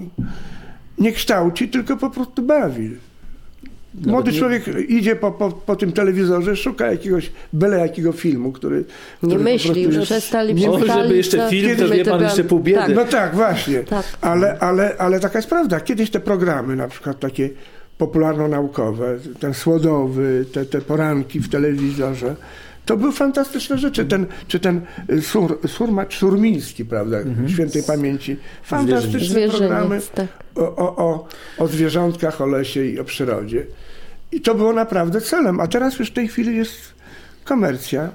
nie kształci, tylko po prostu bawi. Młody nie... człowiek idzie po, po, po tym telewizorze, szuka jakiegoś, byle jakiego filmu, który... Nie który myśli, już przestali, przestali. O, żeby jeszcze film, to wie pan, jeszcze pół biedy. Tak. No tak, właśnie. Tak. Ale, ale, ale taka jest prawda. Kiedyś te programy, na przykład takie popularno-naukowe, ten Słodowy, te, te poranki w telewizorze, to były fantastyczne rzeczy. Ten, czy ten sur, Surmacz Surmiński, prawda, mhm. świętej pamięci. Fantastyczne Zwierzyniec, programy tak. o, o, o, o zwierzątkach, o lesie i o przyrodzie. I to było naprawdę celem. A teraz już w tej chwili jest komercja.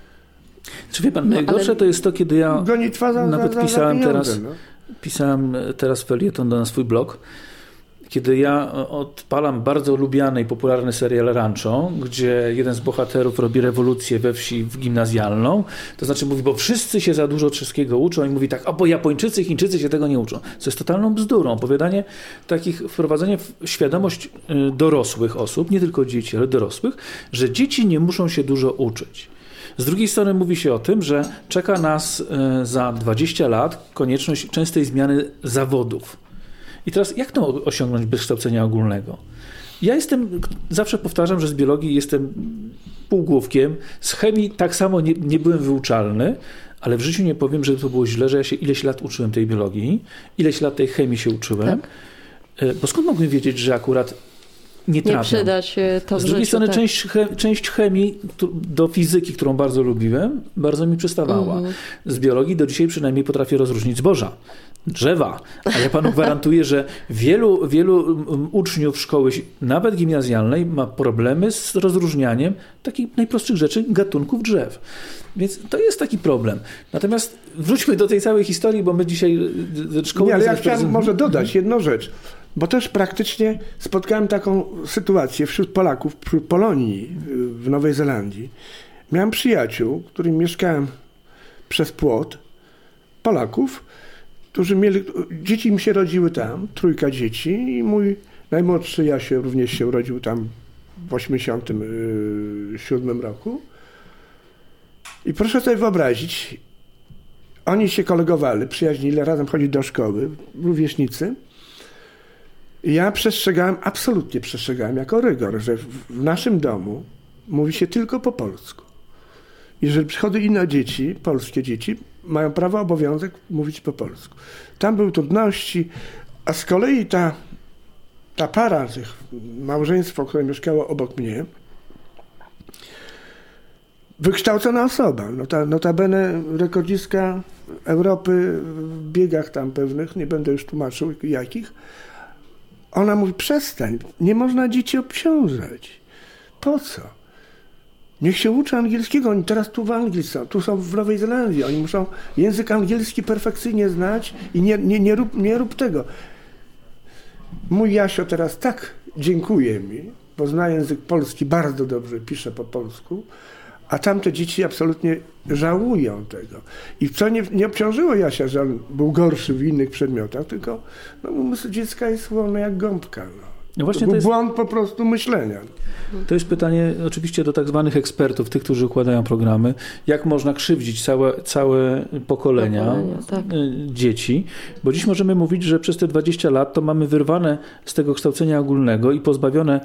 Czy wie pan, najgorsze no, to jest to, kiedy ja gonitwa za, nawet za, za pisałem, pieniądze, teraz, no. pisałem teraz felieton na swój blog, kiedy ja odpalam bardzo lubiany i popularny serial Rancho, gdzie jeden z bohaterów robi rewolucję we wsi w gimnazjalną, to znaczy mówi, bo wszyscy się za dużo czeskiego uczą i mówi tak, a bo Japończycy, Chińczycy się tego nie uczą. Co jest totalną bzdurą. Opowiadanie takich, wprowadzenie w świadomość dorosłych osób, nie tylko dzieci, ale dorosłych, że dzieci nie muszą się dużo uczyć. Z drugiej strony mówi się o tym, że czeka nas za dwadzieścia lat konieczność częstej zmiany zawodów. I teraz jak to osiągnąć bez kształcenia ogólnego? Ja jestem, zawsze powtarzam, że z biologii jestem półgłówkiem, z chemii tak samo nie, nie byłem wyuczalny, ale w życiu nie powiem, że to było źle, że ja się ileś lat uczyłem tej biologii, ileś lat tej chemii się uczyłem, tak? Bo skąd mogłem wiedzieć, że akurat nie trafiam? Nie przyda się to w Z drugiej życiu, strony tak. część, część chemii do fizyki, którą bardzo lubiłem, bardzo mi przystawała. Mhm. Z biologii do dzisiaj przynajmniej potrafię rozróżnić zboża, drzewa. A ja panu gwarantuję, że wielu, wielu uczniów szkoły, nawet gimnazjalnej, ma problemy z rozróżnianiem takich najprostszych rzeczy, gatunków drzew. Więc to jest taki problem. Natomiast wróćmy do tej całej historii, bo my dzisiaj szkoły... Nie, ale ja chciałem może dodać jedną rzecz, bo też praktycznie spotkałem taką sytuację wśród Polaków, wśród Polonii w Nowej Zelandii. Miałem przyjaciół, którym mieszkałem przez płot, Polaków, którzy mieli, dzieci im się rodziły tam, trójka dzieci i mój najmłodszy Jasio również się urodził tam w osiemdziesiątym siódmym roku. I proszę sobie wyobrazić, oni się kolegowali, przyjaźnili, razem chodzili do szkoły, rówieśnicy. I ja przestrzegałem, absolutnie przestrzegałem jako rygor, że w naszym domu mówi się tylko po polsku. Jeżeli przychodzą inne dzieci, polskie dzieci, mają prawo, obowiązek mówić po polsku. Tam były trudności, a z kolei ta, ta para, tych małżeństwo, które mieszkało obok mnie, wykształcona osoba, nota, notabene rekordzistka Europy w biegach tam pewnych, nie będę już tłumaczył jakich, Ona mówi, przestań, nie można dzieci obciążać. Po co? Niech się uczy angielskiego, oni teraz tu w Anglii są, tu są w Nowej Zelandii, oni muszą język angielski perfekcyjnie znać i nie, nie, nie, rób, nie rób tego. Mój Jasio teraz tak dziękuję mi, bo zna język polski bardzo dobrze, pisze po polsku, a tamte dzieci absolutnie żałują tego. I co nie, nie obciążyło Jasia, że on był gorszy w innych przedmiotach, tylko no, umysł dziecka jest wolny jak gąbka. No. No właśnie to to był jest, błąd po prostu myślenia. to jest pytanie oczywiście do tak zwanych ekspertów, tych, którzy układają programy, jak można krzywdzić całe, całe pokolenia, Pokolenia, tak. dzieci, bo dziś możemy mówić, że przez te dwadzieścia lat to mamy wyrwane z tego kształcenia ogólnego i pozbawione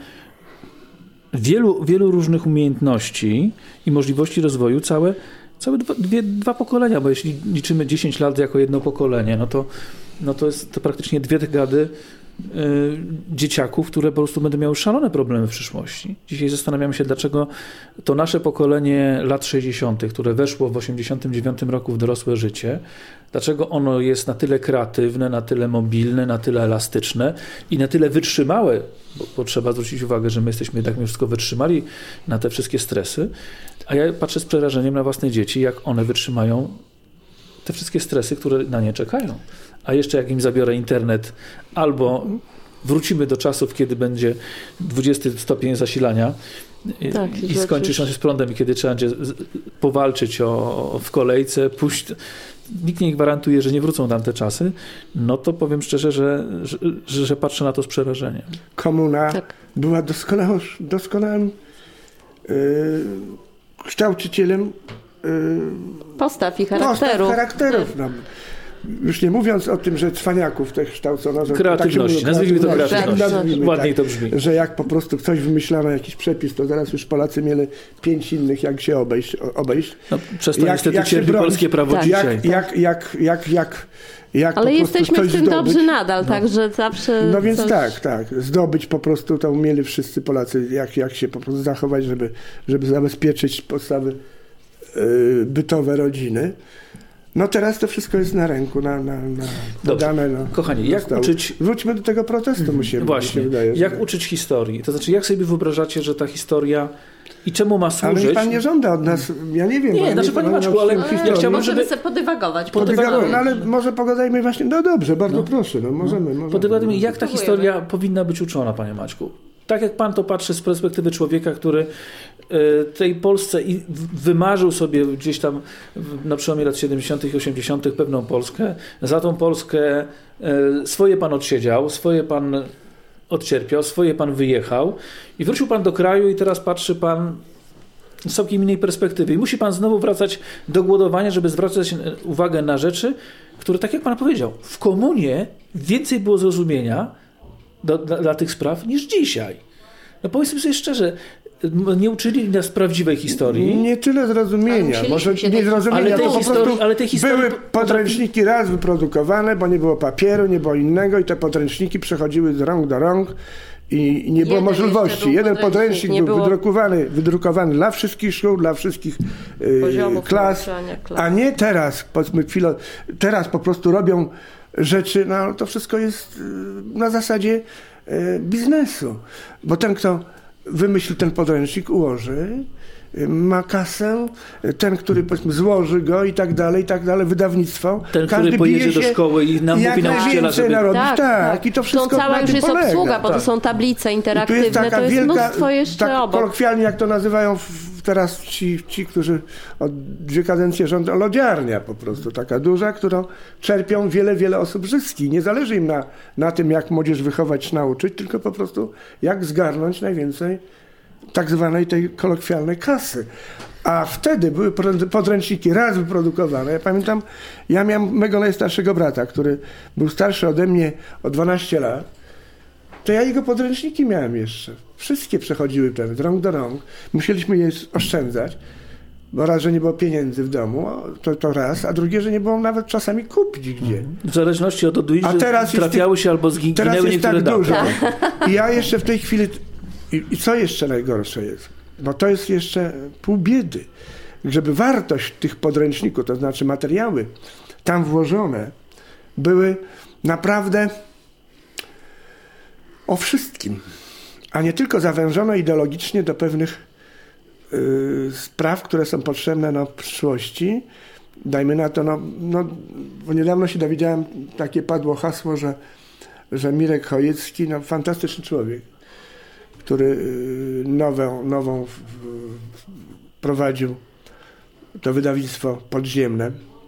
wielu, wielu różnych umiejętności i możliwości rozwoju całe, całe dwa, dwie, dwa pokolenia, bo jeśli liczymy dziesięć lat jako jedno pokolenie, no to, no to jest to praktycznie dwie dekady y, dzieciaków, które po prostu będą miały szalone problemy w przyszłości. Dzisiaj zastanawiamy się, dlaczego to nasze pokolenie lat sześćdziesiątych, które weszło w osiemdziesiątym dziewiątym roku w dorosłe życie, dlaczego ono jest na tyle kreatywne, na tyle mobilne, na tyle elastyczne i na tyle wytrzymałe, bo, bo trzeba zwrócić uwagę, że my jesteśmy jednak mimo wszystko wytrzymali na te wszystkie stresy, a ja patrzę z przerażeniem na własne dzieci, jak one wytrzymają te wszystkie stresy, które na nie czekają. A jeszcze jak im zabiorę internet, albo wrócimy do czasów, kiedy będzie dwudziesty stopień zasilania Tak, i skończysz się z prądem i kiedy trzeba będzie powalczyć o, w kolejce, pójść, nikt nie gwarantuje, że nie wrócą tamte czasy, no to powiem szczerze, że, że, że patrzę na to z przerażeniem. Komuna Tak. była doskonałą, doskonałym yy, kształcicielem yy, Postaw i postaw, charakteru. charakterów. No. Już nie mówiąc o tym, że cwaniaków też kształcono. Że Kreatywności, tak nazwijmy to kreatywności. kreatywność. Nazwijmy, Ładniej tak, to brzmi. Że jak po prostu ktoś wymyślano jakiś przepis, to zaraz już Polacy mieli pięć innych, jak się obejść. obejść. No, przez to Jak- niestety jak się cierpi bronić. polskie prawo Tak. dzisiaj. Jak, jak, jak, jak, jak, jak Ale po prostu jesteśmy coś w tym zdobyć. dobrzy nadal, także zawsze No więc coś... tak, tak. Zdobyć po prostu to umieli wszyscy Polacy, jak, jak się po prostu zachować, żeby, żeby zabezpieczyć podstawy yy, bytowe rodziny. No teraz to wszystko jest na ręku, na, na, na podane. No, Kochani, jak zostało. uczyć... Wróćmy do tego protestu, musimy. Właśnie, mi się wydaje, jak że... uczyć historii? To znaczy, jak sobie wyobrażacie, że ta historia i czemu ma Ale służyć? pan nie żąda od nas, ja nie wiem. Nie, bo znaczy, panie Maćku, ale nauczyłem ja historii. chciałbym, Możemy żeby- sobie podywagować. Podywagujemy, no, ale może pogadajmy właśnie, no dobrze, bardzo proszę, no możemy. możemy. Podebatujmy, jak ta Próbujemy. historia powinna być uczona, panie Maćku. Tak jak pan to patrzy z perspektywy człowieka, który e, tej Polsce i w- wymarzył sobie gdzieś tam w- na przełomie lat siedemdziesiątych i osiemdziesiątych pewną Polskę. Za tą Polskę e, swoje pan odsiedział, swoje pan odcierpiał, swoje pan wyjechał i wrócił pan do kraju i teraz patrzy pan z całkiem innej perspektywy. I musi pan znowu wracać do głodowania, żeby zwracać uwagę na rzeczy, które, tak jak pan powiedział, w komunie więcej było zrozumienia do, dla, dla tych spraw niż dzisiaj. No powiedzmy sobie szczerze, m- nie uczyli nas prawdziwej historii. Nie tyle Ale zrozumienia, musieliśmy może się nie tej- zrozumienia, Ale tej to po historii- prostu ale tej historii były po- podręczniki raz wyprodukowane, bo nie było papieru, nie było innego i te podręczniki przechodziły z rąk do rąk i nie było Jeden możliwości. jeszcze był Jeden podręcznik, podręcznik nie był było- wydrukowany, wydrukowany dla wszystkich szkół, dla wszystkich e, Poziomów klas, nauczania, klas. a nie teraz, powiedzmy chwilę, teraz po prostu robią rzeczy, no to wszystko jest e, na zasadzie e, biznesu, bo ten, kto wymyśli ten podręcznik, ułoży, e, ma kasę, e, ten, który powiedzmy złoży go i tak dalej, i tak dalej, wydawnictwo. Ten, Każdy który pojedzie bije do się szkoły i nam jak mówi nauczyciela, najwięcej żeby... narobić, tak, i to wszystko To cała na już tym jest polega. obsługa, bo tak. to są tablice I tu interaktywne, jest taka to jest wielka, mnóstwo jeszcze tak obok. kolokwialnie jak to nazywają w, teraz ci, ci, którzy od dwie kadencje rządzą, lodziarnia po prostu, taka duża, którą czerpią wiele, wiele osób wszystkich. Nie zależy im na, na tym, jak młodzież wychować, nauczyć, tylko po prostu jak zgarnąć najwięcej tak zwanej tej kolokwialnej kasy. A wtedy były pro- podręczniki raz wyprodukowane. Ja pamiętam, ja miałem mego najstarszego brata, który był starszy ode mnie o dwanaście lat. To ja jego podręczniki miałem jeszcze. Wszystkie przechodziły ten, z rąk do rąk. Musieliśmy je oszczędzać, bo raz, że nie było pieniędzy w domu, to, to raz, a drugie, że nie było nawet czasami kupić gdzie. W zależności od odwiedzin, A teraz jest trafiały tych- się albo zgi- Teraz ginęły jest niektóre tak daty. dużo. I ja jeszcze w tej chwili... I, I co jeszcze najgorsze jest? Bo to jest jeszcze pół biedy. Żeby wartość tych podręczników, to znaczy materiały tam włożone, były naprawdę o wszystkim, a nie tylko zawężono ideologicznie do pewnych y, spraw, które są potrzebne na przyszłości. Dajmy na to, no, no, bo niedawno się dowiedziałem, takie padło hasło, że, że Mirek Chojecki, no, fantastyczny człowiek, który y, nową, nową w, w, prowadził to wydawnictwo podziemne.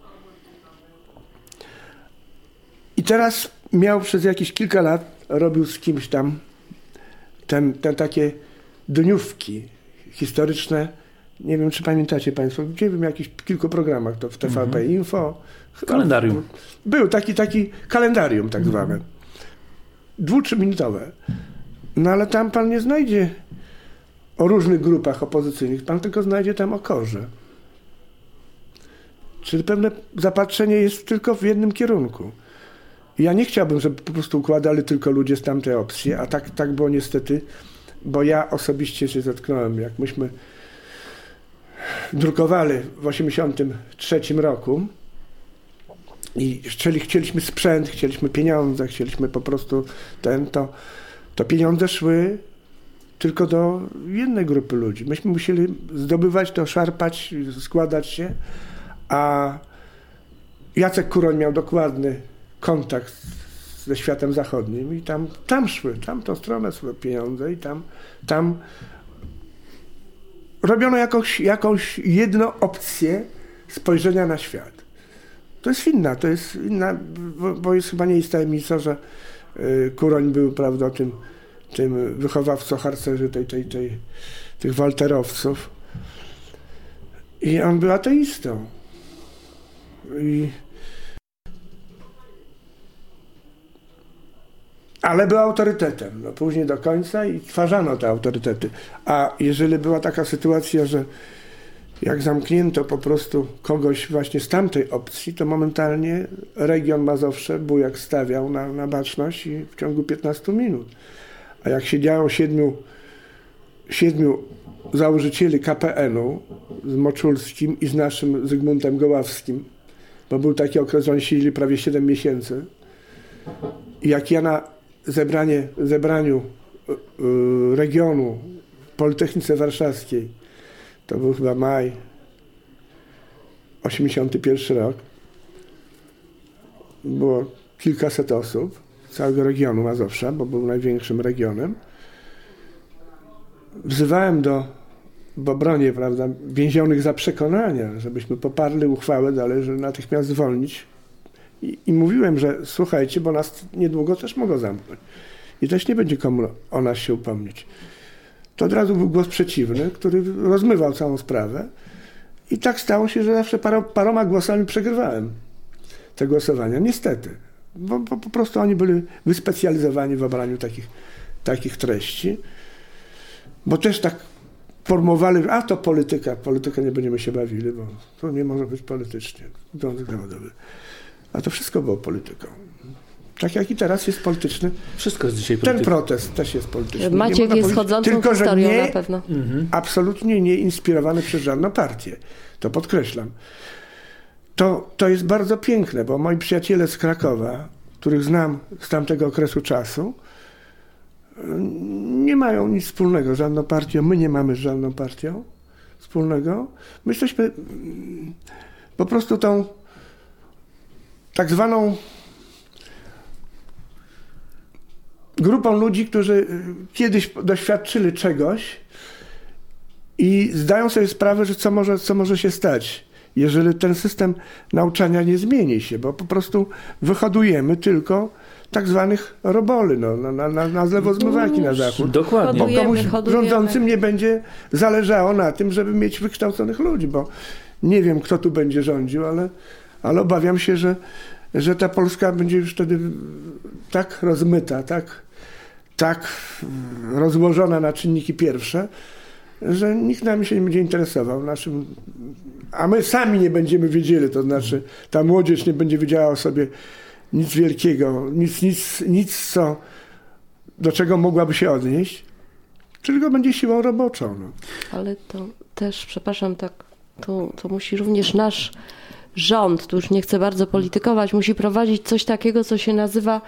I teraz miał przez jakieś kilka lat, robił z kimś tam ten, ten takie dniówki historyczne. Nie wiem, czy pamiętacie Państwo, nie wiem, w jakichś kilku programach, to w T V P mm-hmm. Info. Kalendarium. Był taki, taki kalendarium tak zwane. Mm-hmm. Dwu, trzyminutowe. No ale tam pan nie znajdzie o różnych grupach opozycyjnych, pan tylko znajdzie tam o Korze. Czyli pewne zapatrzenie jest tylko w jednym kierunku. Ja nie chciałbym, żeby po prostu układali tylko ludzie z tamtej opcji, a tak, tak było niestety, bo ja osobiście się zetknąłem, jak myśmy drukowali w osiemdziesiątym trzecim roku i chcieli, chcieliśmy sprzęt, chcieliśmy pieniądze, chcieliśmy po prostu ten, to, to pieniądze szły tylko do jednej grupy ludzi. Myśmy musieli zdobywać to, szarpać, składać się, a Jacek Kuroń miał dokładny kontakt ze światem zachodnim i tam, tam szły, tam tą stronę szły pieniądze i tam, tam robiono jakąś, jakąś jedną opcję spojrzenia na świat. To jest inna, to jest inna, bo, bo jest chyba nie jest tajemnicą, że y, Kuroń był, prawda, tym, tym wychowawcą harcerzy tej, tej, tej, tych walterowców i on był ateistą. I ale był autorytetem, no, później do końca i twarzano te autorytety. A jeżeli była taka sytuacja, że jak zamknięto po prostu kogoś właśnie z tamtej opcji, to momentalnie region Mazowsze Bujak stawiał na, na baczność i w ciągu piętnastu minut. A jak się działo siedmiu, siedmiu założycieli K P N-u z Moczulskim i z naszym Zygmuntem Goławskim, bo był taki okres, że oni siedzieli prawie siedem miesięcy. I jak ja na zebranie, zebraniu y, regionu w Politechnice Warszawskiej, to był chyba maj, osiemdziesiąty pierwszy rok, było kilkaset osób z całego regionu Mazowsza, bo był największym regionem. Wzywałem do w obronie, prawda, więzionych za przekonania, żebyśmy poparli uchwałę, należy natychmiast zwolnić. I, I mówiłem, że słuchajcie, bo nas niedługo też mogą zamknąć. I też nie będzie komu o nas się upomnieć. To od razu był głos przeciwny, który rozmywał całą sprawę. I tak stało się, że zawsze paro, paroma głosami przegrywałem te głosowania. Niestety. Bo, bo po prostu oni byli wyspecjalizowani w obraniu takich, takich treści. Bo też tak formowali, a to polityka, polityka nie będziemy się bawili, bo to nie może być politycznie. Związek Zawodowy. A to wszystko było polityką. Tak jak i teraz jest polityczny. Wszystko jest dzisiaj polityczne. Ten protest też jest polityczny. Maciek jest chodzącą tylko, historią nie, na pewno. Mhm. Absolutnie nie inspirowany przez żadną partię. To podkreślam. To, to jest bardzo piękne, bo moi przyjaciele z Krakowa, których znam z tamtego okresu czasu, nie mają nic wspólnego z żadną partią. My nie mamy z żadną partią wspólnego. My jesteśmy po prostu tą tak zwaną grupą ludzi, którzy kiedyś doświadczyli czegoś i zdają sobie sprawę, że co może, co może się stać, jeżeli ten system nauczania nie zmieni się, bo po prostu wyhodujemy tylko tak zwanych roboli, no, na, na, na zlewozmywaki na zachód. Dokładnie. Bo komuś rządzącym nie będzie zależało na tym, żeby mieć wykształconych ludzi, bo nie wiem, kto tu będzie rządził, ale, ale obawiam się, że, że ta Polska będzie już wtedy tak rozmyta, tak, tak rozłożona na czynniki pierwsze, że nikt nami się nie będzie interesował naszym, a my sami nie będziemy wiedzieli, to znaczy ta młodzież nie będzie wiedziała o sobie nic wielkiego, nic, nic, nic co, do czego mogłaby się odnieść, tylko będzie siłą roboczą. No. Ale to też, przepraszam, tak, to, to musi również nasz rząd, tu już nie chcę bardzo politykować, musi prowadzić coś takiego, co się nazywa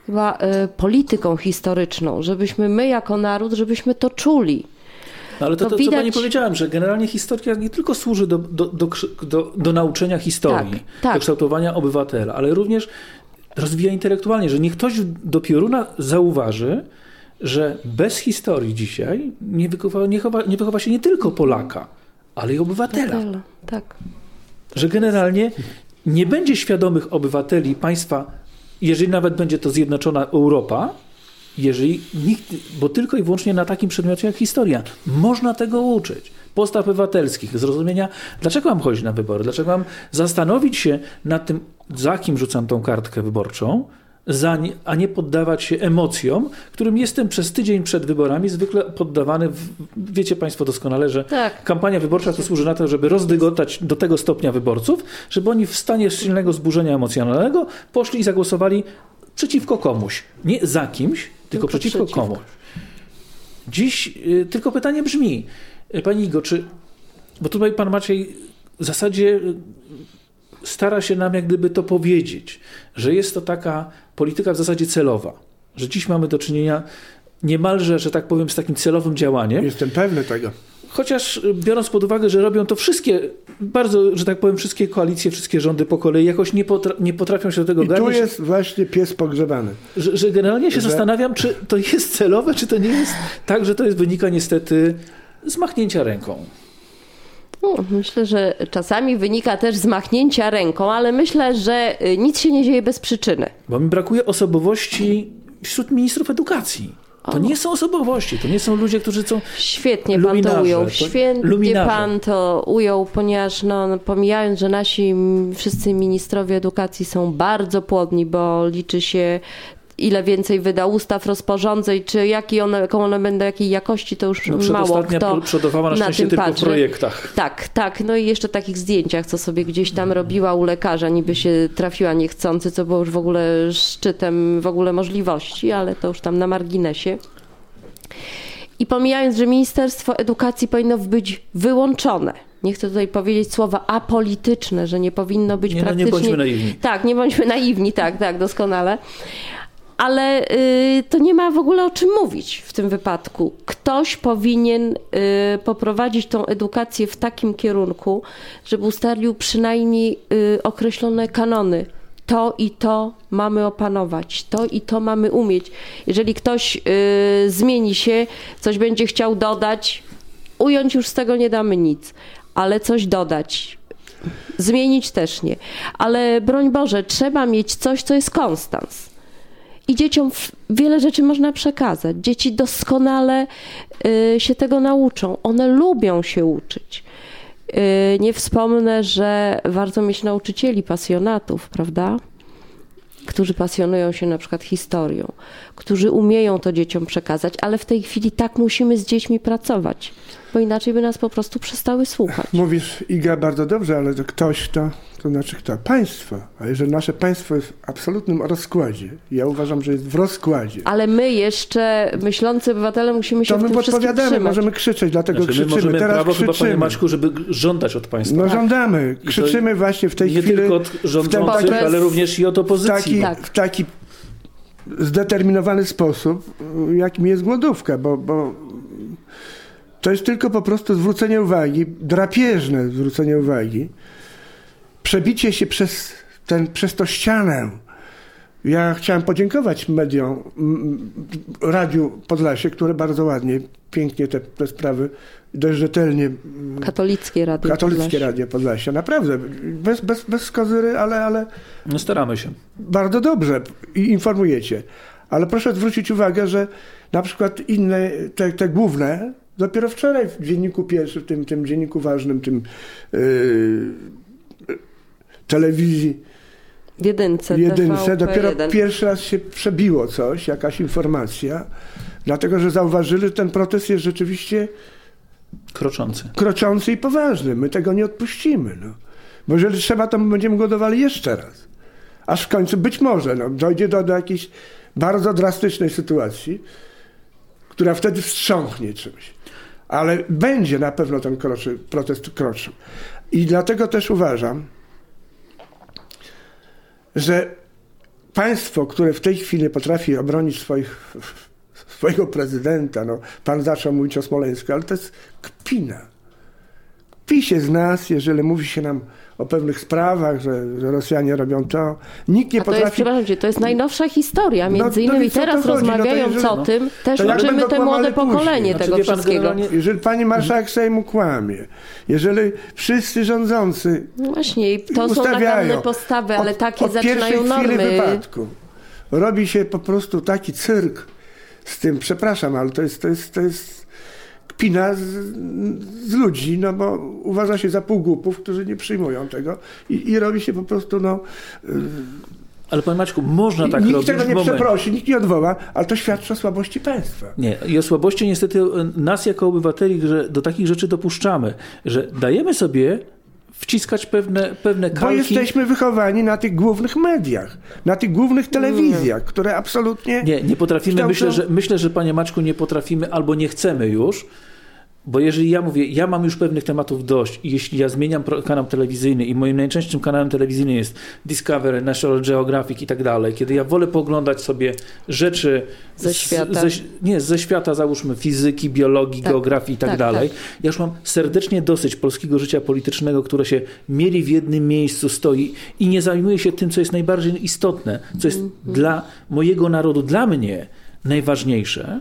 chyba y, polityką historyczną, żebyśmy my jako naród, żebyśmy to czuli. No ale to, to, to widać... co pani powiedziałem, że generalnie historia nie tylko służy do, do, do, do, do nauczenia historii, tak, tak. do kształtowania obywatela, ale również rozwija intelektualnie, że niech ktoś do pioruna zauważy, że bez historii dzisiaj nie wychowa, nie chowa, nie wychowa się nie tylko Polaka, ale i obywatela. Obywatela, tak. Że generalnie nie będzie świadomych obywateli państwa, jeżeli nawet będzie to zjednoczona Europa, jeżeli nikt, bo tylko i wyłącznie na takim przedmiocie jak historia można tego uczyć. Postaw obywatelskich, zrozumienia, dlaczego mam chodzić na wybory, dlaczego mam zastanowić się nad tym, za kim rzucam tą kartkę wyborczą, za nie, a nie poddawać się emocjom, którym jestem przez tydzień przed wyborami zwykle poddawany, w, wiecie państwo doskonale, że tak. kampania wyborcza to służy na to, żeby rozdygotać do tego stopnia wyborców, żeby oni w stanie silnego zburzenia emocjonalnego poszli i zagłosowali przeciwko komuś. Nie za kimś, tylko, tylko przeciwko, przeciwko komuś. Dziś y, tylko pytanie brzmi, y, pani Igo, czy, bo tutaj pan Maciej w zasadzie y, stara się nam jak gdyby to powiedzieć, że jest to taka polityka w zasadzie celowa, że dziś mamy do czynienia niemalże, że tak powiem, z takim celowym działaniem. Jestem pewny tego. Chociaż biorąc pod uwagę, że robią to wszystkie, bardzo, że tak powiem, wszystkie koalicje, wszystkie rządy po kolei, jakoś nie, potra- nie potrafią się do tego garnąć. I tu jest właśnie pies pogrzebany. Że, że generalnie się że... zastanawiam, czy to jest celowe, czy to nie jest tak, że to jest wynika niestety z machnięcia ręką. No, myślę, że czasami wynika też z machnięcia ręką, ale myślę, że nic się nie dzieje bez przyczyny. Bo mi brakuje osobowości wśród ministrów edukacji. To nie są osobowości, to nie są ludzie, którzy są Świetnie pan to ujął, świetnie pan to ujął, ponieważ no, pomijając, że nasi wszyscy ministrowie edukacji są bardzo płodni, bo liczy się ile więcej wyda ustaw, rozporządzeń, czy jaki one, jaką one będą, jakiej jakości, to już no, mało kto przodowała na szczęście na tym tylko patrzy. W projektach. Tak, tak. No i jeszcze takich zdjęciach, co sobie gdzieś tam robiła u lekarza, niby się trafiła niechcący, co było już w ogóle szczytem w ogóle możliwości, ale to już tam na marginesie. I pomijając, że Ministerstwo Edukacji powinno być wyłączone, nie chcę tutaj powiedzieć słowa apolityczne, że nie powinno być nie, praktycznie... No nie bądźmy naiwni. Tak, nie bądźmy naiwni, tak, tak, doskonale. Ale y, to nie ma w ogóle o czym mówić w tym wypadku. Ktoś powinien y, poprowadzić tą edukację w takim kierunku, żeby ustalił przynajmniej y, określone kanony. To i to mamy opanować, to i to mamy umieć. Jeżeli ktoś y, zmieni się, coś będzie chciał dodać, ująć już z tego nie damy nic, ale coś dodać. Zmienić też nie. Ale broń Boże, trzeba mieć coś, co jest konstans. I dzieciom wiele rzeczy można przekazać. Dzieci doskonale y, się tego nauczą. One lubią się uczyć. Y, nie wspomnę, że warto mieć nauczycieli, pasjonatów, prawda? Którzy pasjonują się na przykład historią, którzy umieją to dzieciom przekazać, ale w tej chwili tak musimy z dziećmi pracować, bo inaczej by nas po prostu przestały słuchać. Mówisz, Iga, bardzo dobrze, ale to ktoś to, to znaczy kto? Państwo. A jeżeli nasze państwo jest w absolutnym rozkładzie, ja uważam, że jest w rozkładzie. Ale my jeszcze, myślący obywatele, musimy się to w my tym wszystkim podpowiadamy, trzymać. możemy krzyczeć, dlatego znaczy, krzyczymy. My możemy Teraz prawo krzyczymy. chyba, panie Maćku, żeby żądać od państwa. No tak. żądamy, krzyczymy właśnie w tej nie chwili. Nie tylko od rządzących, ten, ale również i od opozycji. W taki, tak. w taki zdeterminowany sposób, jakim jest głodówka, bo, bo to jest tylko po prostu zwrócenie uwagi, drapieżne zwrócenie uwagi, przebicie się przez, ten, przez tą ścianę. Ja chciałem podziękować mediom, Radiu Podlasie, które bardzo ładnie, pięknie te, te sprawy, dość rzetelnie... Katolickie Radio Katolickie Podlasie. Radio Podlasie, naprawdę. Bez, bez, bez kozyry, ale, ale... No staramy się. Bardzo dobrze i informujecie. Ale proszę zwrócić uwagę, że na przykład inne, te, te główne, dopiero wczoraj w dzienniku pierwszym, w tym, tym dzienniku ważnym, tym yy, telewizji, W jedynce, jedynce T V P jeden. dopiero pierwszy raz się przebiło coś, jakaś informacja, dlatego że zauważyli, że ten protest jest rzeczywiście kroczący. kroczący i poważny. My tego nie odpuścimy. No. Bo jeżeli trzeba, to my będziemy głodowali jeszcze raz. Aż w końcu być może no, dojdzie do, do jakiejś bardzo drastycznej sytuacji, która wtedy wstrząknie czymś. Ale będzie na pewno ten kroczy, protest kroczył. I dlatego też uważam, że państwo, które w tej chwili potrafi obronić swoich, swojego prezydenta, no, pan zaczął mówić o Smoleńsku, ale to jest kpina. Kpi się z nas, jeżeli mówi się nam o pewnych sprawach, że, że Rosjanie robią to. Nikt nie A to potrafi... jest, przepraszam cię, to jest najnowsza historia. Między No, innymi co to teraz chodzi? rozmawiając no to jeżeli, o tym, też to jak uczymy będą te młode kłamali pokolenie później. tego Znaczy, wie pan, wszystkiego. generalnie- Jeżeli pani marszałek Sejmu kłamie, jeżeli wszyscy rządzący No właśnie, i to są ustawiają naganne postawy, ale od, takie od zaczynają pierwszej chwili normy. wypadku robi się po prostu taki cyrk z tym, przepraszam, ale to jest, to jest, to jest kpina z, z ludzi, no bo uważa się za półgłupów, którzy nie przyjmują tego i, i robi się po prostu, no... Ale panie Maćku, można tak nikt robić tego w nie momencie. przeprosi, nikt nie odwoła, ale to świadczy o słabości państwa. Nie, i o słabości niestety nas jako obywateli, że do takich rzeczy dopuszczamy, że dajemy sobie wciskać pewne, pewne Bo kalki. jesteśmy wychowani na tych głównych mediach, na tych głównych telewizjach, które absolutnie... Nie, nie potrafimy, kształcą- myślę, że, myślę, że panie Maćku nie potrafimy albo nie chcemy już, bo jeżeli ja mówię, ja mam już pewnych tematów dość i jeśli ja zmieniam pro- kanał telewizyjny i moim najczęstszym kanałem telewizyjnym jest Discovery, National Geographic i tak dalej, kiedy ja wolę pooglądać sobie rzeczy Ze z- świata. Ze, nie, ze świata załóżmy fizyki, biologii, Tak, geografii i tak, tak, dalej. tak. Ja już mam serdecznie dosyć polskiego życia politycznego, które się mieli w jednym miejscu stoi i nie zajmuje się tym, co jest najbardziej istotne, co jest dla mojego narodu, dla mnie najważniejsze.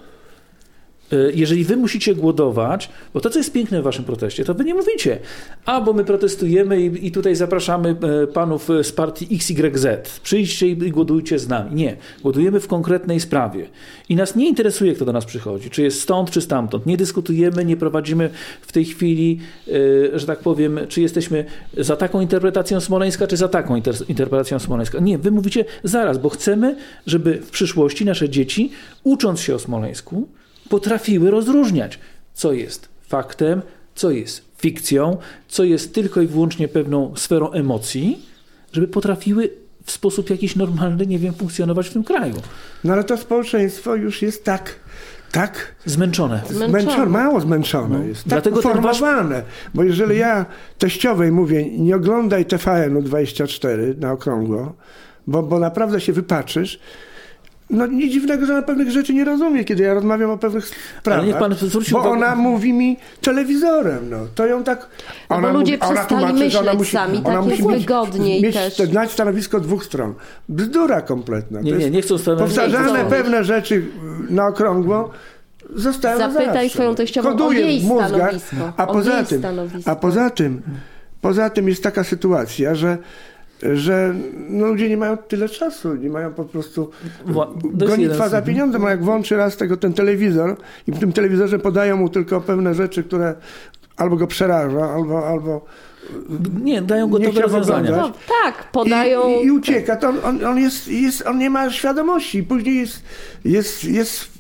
Jeżeli wy musicie głodować, bo to, co jest piękne w waszym proteście, to wy nie mówicie, a bo my protestujemy i, i tutaj zapraszamy panów z partii X Y Z, przyjdźcie i głodujcie z nami. Nie, głodujemy w konkretnej sprawie. I nas nie interesuje, kto do nas przychodzi, czy jest stąd, czy stamtąd. Nie dyskutujemy, nie prowadzimy w tej chwili, że tak powiem, czy jesteśmy za taką interpretacją Smoleńska, czy za taką inter- interpretacją Smoleńska. Nie, wy mówicie zaraz, bo chcemy, żeby w przyszłości nasze dzieci, ucząc się o Smoleńsku, potrafiły rozróżniać, co jest faktem, co jest fikcją, co jest tylko i wyłącznie pewną sferą emocji, żeby potrafiły w sposób jakiś normalny, nie wiem, funkcjonować w tym kraju. No ale to społeczeństwo już jest tak, tak Zmęczone. Zmęczone. zmęczone, mało zmęczone No. jest, tak Dlatego ten wasz- uformowane. Bo jeżeli ja teściowej mówię, nie oglądaj T V N-u dwadzieścia cztery na okrągło, bo, bo naprawdę się wypatrzysz, no nic dziwnego, że ona pewnych rzeczy nie rozumie, kiedy ja rozmawiam o pewnych sprawach. niech pan zwróci bo uwagę- ona mówi mi telewizorem, no. To ją tak... No bo ona ludzie mówi, ona przestali tłumaczy, że ona myśleć musi, sami, ona tak musi jest mieć, wygodniej mieć, też. znać stanowisko dwóch stron. Bzdura kompletna. Nie, To nie, jest nie chcą stanowiska. powtarzane Nie chcą. pewne rzeczy na okrągło zostały Zapytaj zawsze. swoją teściową o Koduje jej w mózgach, stanowisko, a o poza jej tym, stanowisko. a poza tym, poza tym jest taka sytuacja, że że no, ludzie nie mają tyle czasu, nie mają po prostu Wła- to jest gonitwa jeden z- za pieniądze, bo jak włączy raz tego ten telewizor i w tym telewizorze podają mu tylko pewne rzeczy, które albo go przeraża, albo, albo Nie, dają Nie gotowe chciał rozwiązania. oglądać. No, tak, podają... I, i, i ucieka. To on, on, on, jest, jest, on nie ma świadomości i później jest, jest, jest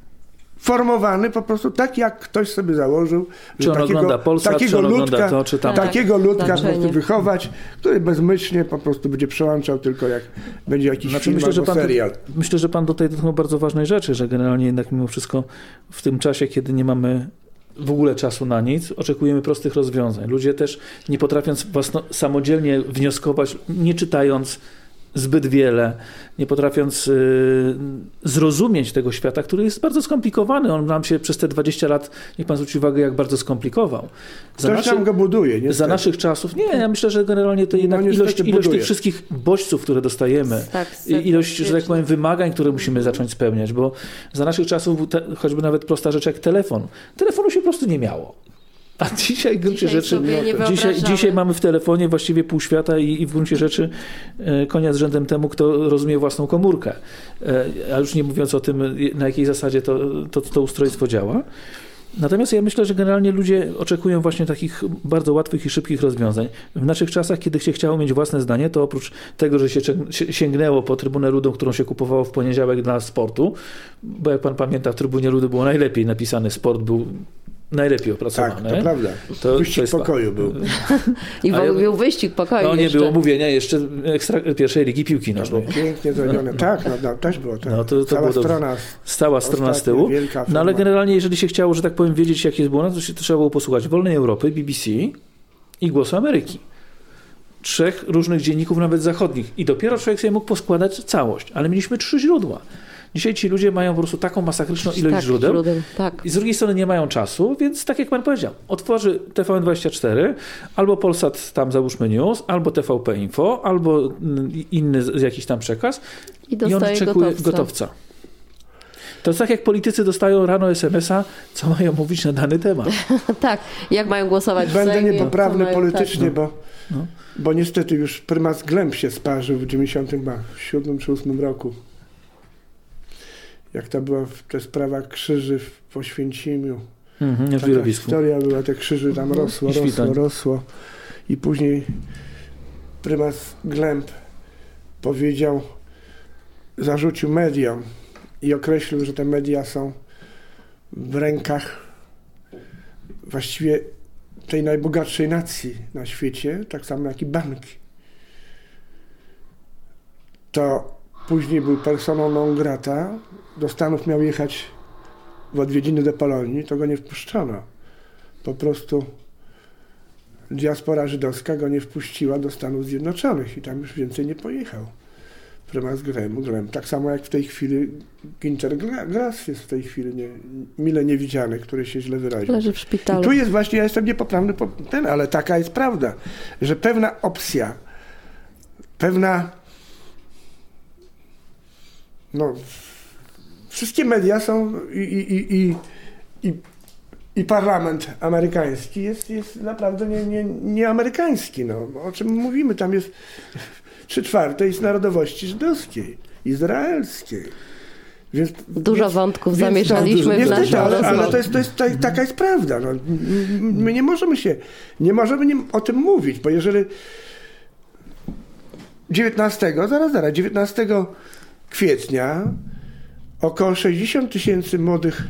formowany po prostu tak, jak ktoś sobie założył. Czy że on ogląda Polsat, takiego czy on ogląda ludka, to, czy tamto. takiego ludka po Znaczenie. prostu wychować, który bezmyślnie po prostu będzie przełączał tylko jak będzie jakiś Znaczy, film myślę, że albo pan, serial. myślę, że pan tutaj dotknął bardzo ważnej rzeczy, że generalnie jednak mimo wszystko w tym czasie, kiedy nie mamy w ogóle czasu na nic, oczekujemy prostych rozwiązań. Ludzie też nie potrafiąc własno, samodzielnie wnioskować, nie czytając zbyt wiele, nie potrafiąc y, zrozumieć tego świata, który jest bardzo skomplikowany. On nam się przez te dwadzieścia lat, niech pan zwróci uwagę, jak bardzo skomplikował. Za, Ktoś naszy, tam go buduje. Niestety. za naszych czasów, nie, ja myślę, że generalnie to jednak niestety ilość, ilość buduje. tych wszystkich bodźców, które dostajemy, Tak, i ilość, że tak serdecznie. powiem, wymagań, które musimy zacząć spełniać, bo za naszych czasów był te, choćby nawet prosta rzecz jak telefon. Telefonu się po prostu nie miało. A dzisiaj w gruncie Dzisiaj rzeczy, sobie nie dzisiaj, wyobrażamy. dzisiaj mamy w telefonie właściwie pół świata i, i w gruncie rzeczy e, konia z rzędem temu, kto rozumie własną komórkę. E, a już nie mówiąc o tym, na jakiej zasadzie to, to, to ustrojstwo działa. Natomiast ja myślę, że generalnie ludzie oczekują właśnie takich bardzo łatwych i szybkich rozwiązań. W naszych czasach, kiedy się chciało mieć własne zdanie, to oprócz tego, że się sięgnęło po Trybunę Ludu, którą się kupowało w poniedziałek dla sportu, bo jak pan pamięta, w Trybunie Ludu było najlepiej napisany, sport był najlepiej opracowany. Tak, to prawda. To, Wyścig to jest pokoju był. I A ja- był wyścig pokoju No nie jeszcze. było mówienia jeszcze ekstra, pierwszej ligi piłki To było nożnej. pięknie zrobione. Tak, no, no, też było tak. No, to- to Cała było dobrze. strona. Stała strona z Ostatnia tyłu. wielka No ale forma. generalnie, jeżeli się chciało, że tak powiem, wiedzieć, jak jest było, no to się to trzeba było posłuchać Wolnej Europy, B B C i Głosu Ameryki. trzech różnych dzienników, nawet zachodnich. I dopiero człowiek sobie mógł poskładać całość. Ale mieliśmy trzy źródła. Dzisiaj ci ludzie mają po prostu taką masakryczną ilość tak, źródeł. źródeł tak. I z drugiej strony nie mają czasu, więc tak jak pan powiedział, otworzy T V N dwadzieścia cztery, albo Polsat tam załóżmy news, albo T V P Info, albo inny jakiś tam przekaz i, i on oczekuje gotowca. gotowca. To jest tak jak politycy dostają rano es em es a, co mają mówić na dany temat. Tak, jak mają głosować w Będę Sejmie, niepoprawny mają, politycznie, tak. bo, no. bo niestety już prymas Glemp się sparzył w dziewięćdziesiątym siódmym czy ósmym roku. Jak to była ta sprawa krzyży w Oświęcimiu. Mhm, taka historia była, te krzyży tam rosło, rosło, rosło. I później prymas Glemp powiedział, zarzucił mediom i określił, że te media są w rękach właściwie tej najbogatszej nacji na świecie, tak samo jak i banki. To później był personą non grata, do Stanów miał jechać w odwiedziny do Polonii, to go nie wpuszczono. Po prostu diaspora żydowska go nie wpuściła do Stanów Zjednoczonych i tam już więcej nie pojechał. Prymas Glemp. Tak samo jak w tej chwili Günter Grass jest w tej chwili nie, mile niewidziany, który się źle wyraził. Leży w szpitalu. I tu jest właśnie, ja jestem niepoprawny, ten, ale taka jest prawda, że pewna opcja, pewna no wszystkie media są i, i, i, i, i parlament amerykański jest, jest naprawdę nie, nie, nie amerykański. No. O czym mówimy? Tam jest trzy czwarte jest narodowości żydowskiej, izraelskiej. Więc, dużo więc, wątków więc zamieszaliśmy to, w naszą ale, rozmowę. ale to jest, to jest, to, taka jest prawda. No. My nie możemy się, nie możemy nie, o tym mówić, bo jeżeli dziewiętnastego, zaraz, zaraz, dziewiętnastego kwietnia około sześćdziesiąt tysięcy młodych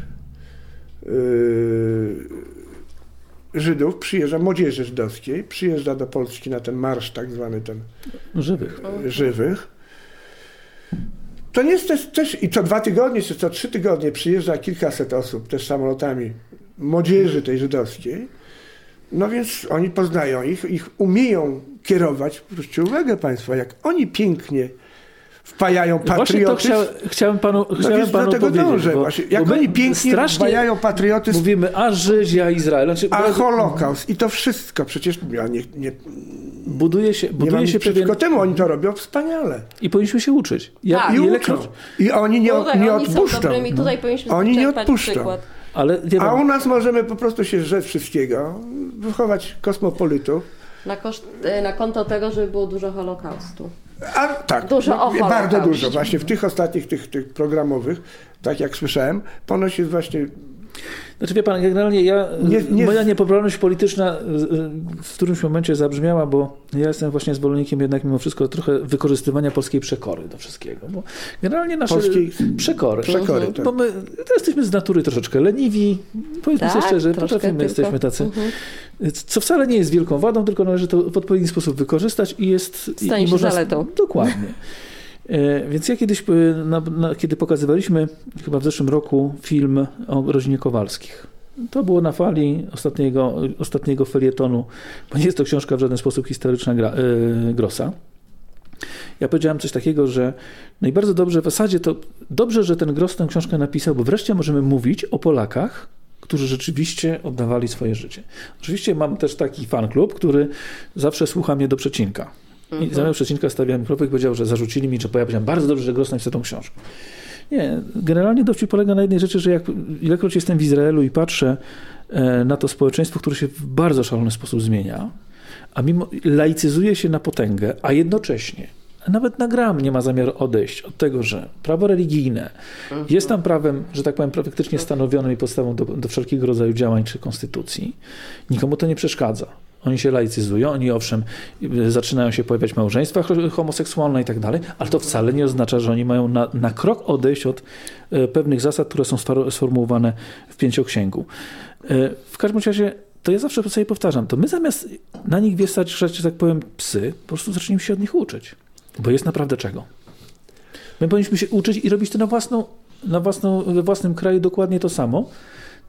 yy, Żydów przyjeżdża, młodzieży żydowskiej, przyjeżdża do Polski na ten marsz tak zwany ten żywych. żywych. To nie jest też, też i co dwa tygodnie, czy co trzy tygodnie przyjeżdża kilkaset osób też samolotami młodzieży tej żydowskiej. No więc oni poznają ich, ich umieją kierować. Zwróćcie uwagę państwo, jak oni pięknie wpajają patriotyzm. Chcia, chciałem panu, no chciałem panu do tego powiedzieć. dążę, Bo, właśnie. Jak bo oni pięknie wpajają patriotyzm. Mówimy, a Żydzi, a Izrael. Znaczy, a Holokaust. I to wszystko. Przecież ja nie, nie, buduje się, buduje nie mam się przeciwko pewien... temu. Oni to robią wspaniale. I powinniśmy się uczyć. Ja, tak. I ilekroć... uczą. I oni nie, tutaj nie oni odpuszczą. Są dobrymi, tutaj powinniśmy oni nie odpuszczą. Przykład. Ale, a u nas możemy po prostu się zrzec wszystkiego, wychować kosmopolitów. Na, koszt, na konto tego, żeby było dużo Holokaustu. A tak, dużo no, o bardzo dużo. Właśnie w tych ostatnich, tych, tych programowych, tak jak słyszałem, ponoć jest właśnie... Znaczy wie pan, generalnie ja, nie, nie... moja niepoprawność polityczna w którymś momencie zabrzmiała, bo ja jestem właśnie zwolennikiem jednak mimo wszystko trochę wykorzystywania polskiej przekory do wszystkiego. Bo generalnie nasze polskiej przekory, przekory uh-huh. tak. Bo my to jesteśmy z natury troszeczkę leniwi, powiedzmy tak, sobie szczerze, potrafimy, jesteśmy tacy, uh-huh. co wcale nie jest wielką wadą, tylko należy to w odpowiedni sposób wykorzystać i jest... Stanie i, i się można, zaletą. Dokładnie. Więc ja kiedyś, na, na, kiedy pokazywaliśmy chyba w zeszłym roku film o rodzinie Kowalskich, to było na fali ostatniego, ostatniego felietonu, bo nie jest to książka w żaden sposób historyczna gra, yy, Grossa. Ja powiedziałem coś takiego, że no i bardzo dobrze, w zasadzie to dobrze, że ten Gross tę książkę napisał, bo wreszcie możemy mówić o Polakach, którzy rzeczywiście oddawali swoje życie. Oczywiście mam też taki fan klub, który zawsze słucha mnie do przecinka. I mhm. zamiast przecinka stawiałem kropkę i powiedział, że zarzucili mi, że ja powiedziałem, bardzo dobrze, że Gross napisał tą książkę. Nie, generalnie dowcip polega na jednej rzeczy, że jak ilekroć jestem w Izraelu i patrzę na to społeczeństwo, które się w bardzo szalony sposób zmienia, a mimo laicyzuje się na potęgę, a jednocześnie nawet na gram nie ma zamiaru odejść od tego, że prawo religijne mhm. jest tam prawem, że tak powiem, faktycznie stanowionym i podstawą do, do wszelkiego rodzaju działań czy konstytucji. Nikomu to nie przeszkadza. Oni się laicyzują, oni owszem zaczynają się pojawiać małżeństwa homoseksualne i tak dalej, ale to wcale nie oznacza, że oni mają na, na krok odejść od e, pewnych zasad, które są sformułowane w pięcioksięgu. E, w każdym razie to ja zawsze sobie powtarzam, to my zamiast na nich wieszać, że tak powiem, psy, po prostu zacznijmy się od nich uczyć, bo jest naprawdę czego. My powinniśmy się uczyć i robić to na własną, na własną, we własnym kraju dokładnie to samo,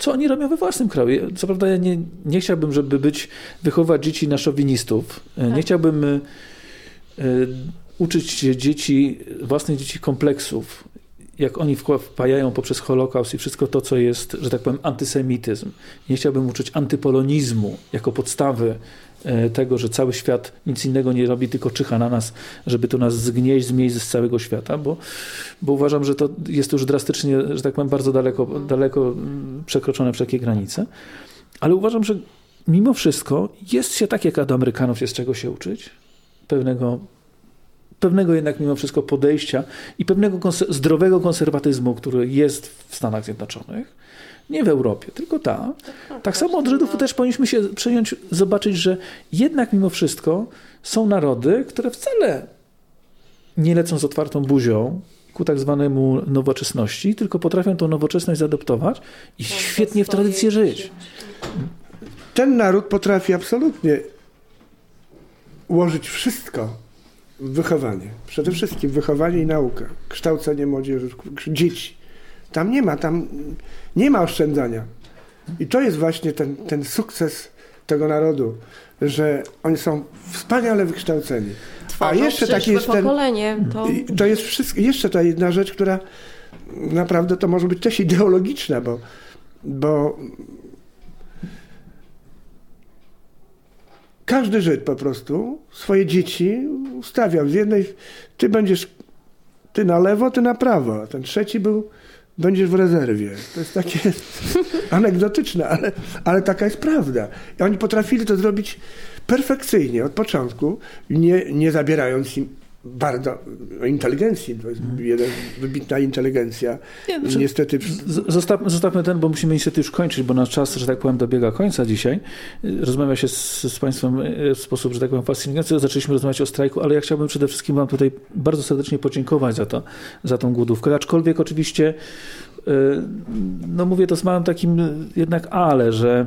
co oni robią we własnym kraju. Co prawda ja nie, nie chciałbym, żeby być, wychować dzieci na szowinistów. Tak. Nie chciałbym y, y, uczyć dzieci, własnych dzieci kompleksów, jak oni wpajają poprzez Holokaust i wszystko to, co jest, że tak powiem, antysemityzm. Nie chciałbym uczyć antypolonizmu jako podstawy tego, że cały świat nic innego nie robi, tylko czyha na nas, żeby to nas zgnieść, zmieść z całego świata, bo, bo uważam, że to jest już drastycznie, że tak powiem, bardzo daleko, daleko przekroczone wszelkie granice. Ale uważam, że mimo wszystko jest się tak, jak od Amerykanów jest czego się uczyć. Pewnego pewnego jednak mimo wszystko podejścia i pewnego konser- zdrowego konserwatyzmu, który jest w Stanach Zjednoczonych, nie w Europie, tylko ta. Tak samo od Żydów też powinniśmy się przejąć, zobaczyć, że jednak mimo wszystko są narody, które wcale nie lecą z otwartą buzią ku tak zwanemu nowoczesności, tylko potrafią tą nowoczesność zaadoptować i świetnie w tradycji żyć. Ten naród potrafi absolutnie ułożyć wszystko w wychowanie. Przede wszystkim wychowanie i nauka. Kształcenie młodzieży, dzieci. Tam nie ma, tam nie ma oszczędzania. I to jest właśnie ten, ten sukces tego narodu, że oni są wspaniale wykształceni. A jeszcze taki jest ten, to... to jest wszystko, jeszcze ta jedna rzecz, która naprawdę to może być też ideologiczna, bo, bo każdy Żyd po prostu swoje dzieci ustawiał. Z jednej, ty będziesz, ty na lewo, ty na prawo, a ten trzeci był, będziesz w rezerwie. To jest takie anegdotyczne, ale, ale taka jest prawda. I oni potrafili to zrobić perfekcyjnie od początku, nie, nie zabierając im bardzo inteligencji. To jest jeden, wybitna inteligencja. Nie, no, niestety... Zostaw, zostawmy ten, bo musimy niestety już kończyć, bo nasz czas, że tak powiem, dobiega końca dzisiaj. Rozmawia się z, z Państwem w sposób, że tak powiem, fascynujący. Zaczęliśmy rozmawiać o strajku, ale ja chciałbym przede wszystkim Wam tutaj bardzo serdecznie podziękować za to, za tą głodówkę. Aczkolwiek oczywiście, no mówię to z małym takim jednak ale, że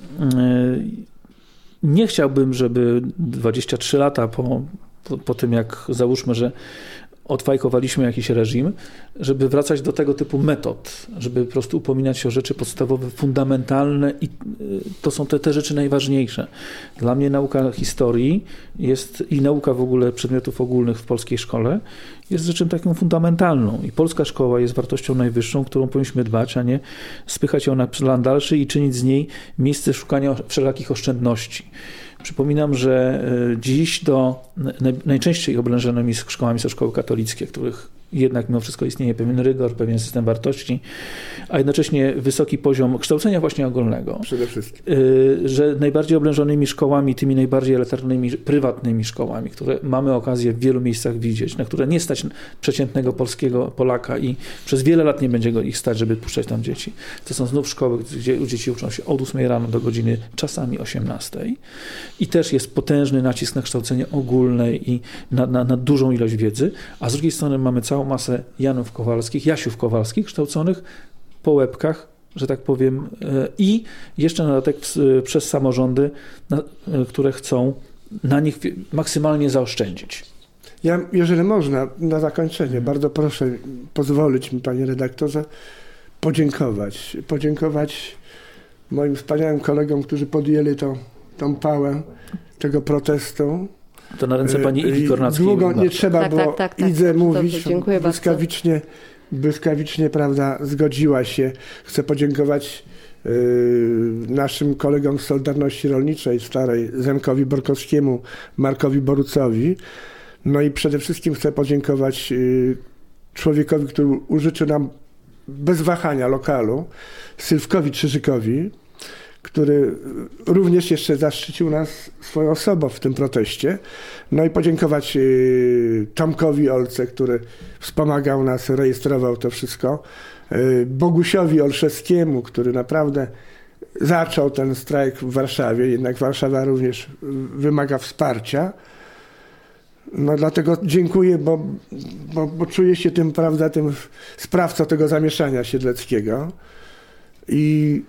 nie chciałbym, żeby dwadzieścia trzy lata po Po, po tym, jak załóżmy, że odfajkowaliśmy jakiś reżim, żeby wracać do tego typu metod, żeby po prostu upominać się o rzeczy podstawowe, fundamentalne i to są te, te rzeczy najważniejsze. Dla mnie nauka historii jest i nauka w ogóle przedmiotów ogólnych w polskiej szkole jest rzeczą taką fundamentalną i polska szkoła jest wartością najwyższą, którą powinniśmy dbać, a nie spychać ją na plan dalszy i czynić z niej miejsce szukania wszelakich oszczędności. Przypominam, że dziś do najczęściej oblężonymi szkołami są szkoły katolickie, których jednak mimo wszystko istnieje pewien rygor, pewien system wartości, a jednocześnie wysoki poziom kształcenia właśnie ogólnego. Przede wszystkim. Że najbardziej oblężonymi szkołami, tymi najbardziej elitarnymi, prywatnymi szkołami, które mamy okazję w wielu miejscach widzieć, na które nie stać przeciętnego polskiego Polaka i przez wiele lat nie będzie go ich stać, żeby puszczać tam dzieci. To są znów szkoły, gdzie dzieci uczą się od ósmej rano do godziny czasami osiemnastej i też jest potężny nacisk na kształcenie ogólne i na, na, na dużą ilość wiedzy, a z drugiej strony mamy całą masę Janów Kowalskich, Jasiów Kowalskich kształconych po łebkach, że tak powiem, i jeszcze na dodatek przez samorządy, które chcą na nich maksymalnie zaoszczędzić. Ja, jeżeli można, na zakończenie, bardzo proszę pozwolić mi, panie redaktorze, podziękować. Podziękować moim wspaniałym kolegom, którzy podjęli tą, tą pałę tego protestu. To na ręce pani Iwi Kornackiej. Długo nie trzeba tak, było tak, tak, tak, Idze tak, mówić. dobrze, dziękuję błyskawicznie, bardzo. Błyskawicznie, prawda, zgodziła się. Chcę podziękować yy, naszym kolegom z Solidarności Rolniczej Starej, Zenkowi Borkowskiemu, Markowi Borucowi. No i przede wszystkim chcę podziękować yy, człowiekowi, który użyczył nam bez wahania lokalu, Sylwkowi Czyżykowi, który również jeszcze zaszczycił nas swoją osobą w tym proteście. No i podziękować y, Tomkowi Olce, który wspomagał nas, rejestrował to wszystko. Y, Bogusiowi Olszewskiemu, który naprawdę zaczął ten strajk w Warszawie, jednak Warszawa również wymaga wsparcia. No dlatego dziękuję, bo, bo, bo czuję się tym, prawda, tym sprawcą tego zamieszania siedleckiego. I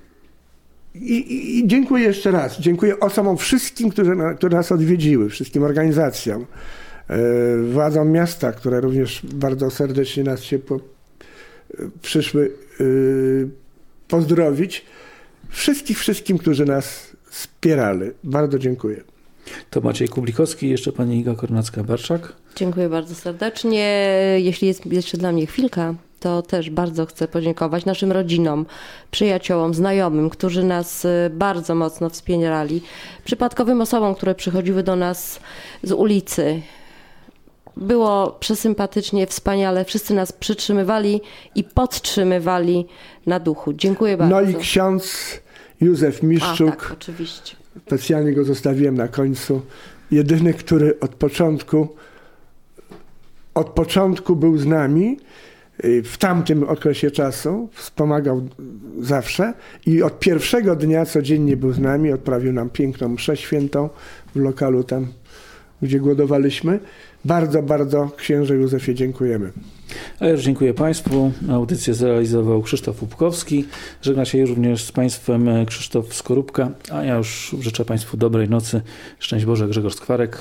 I, I dziękuję jeszcze raz. Dziękuję osobom wszystkim, które, które nas odwiedziły, wszystkim organizacjom, yy, władzom miasta, które również bardzo serdecznie nas się po, przyszły yy, pozdrowić. wszystkich, wszystkim, którzy nas wspierali. Bardzo dziękuję. To Maciej Kublikowski, jeszcze pani Iga Kornacka-Barczak. Dziękuję bardzo serdecznie. Jeśli jest jeszcze dla mnie chwilka, to też bardzo chcę podziękować naszym rodzinom, przyjaciołom, znajomym, którzy nas bardzo mocno wspierali. Przypadkowym osobom, które przychodziły do nas z ulicy. Było przesympatycznie, wspaniale. Wszyscy nas przytrzymywali i podtrzymywali na duchu. Dziękuję bardzo. No i ksiądz Józef Miszczuk. A, tak, oczywiście. Specjalnie go zostawiłem na końcu. Jedyny, który od początku od początku był z nami w tamtym okresie czasu, wspomagał zawsze i od pierwszego dnia codziennie był z nami, odprawił nam piękną mszę świętą w lokalu tam, gdzie głodowaliśmy. Bardzo, bardzo księże Józefie dziękujemy. A ja już dziękuję Państwu. Audycję zrealizował Krzysztof Łupkowski. Żegna się również z Państwem Krzysztof Skorupka, a ja już życzę Państwu dobrej nocy. Szczęść Boże, Grzegorz Skwarek.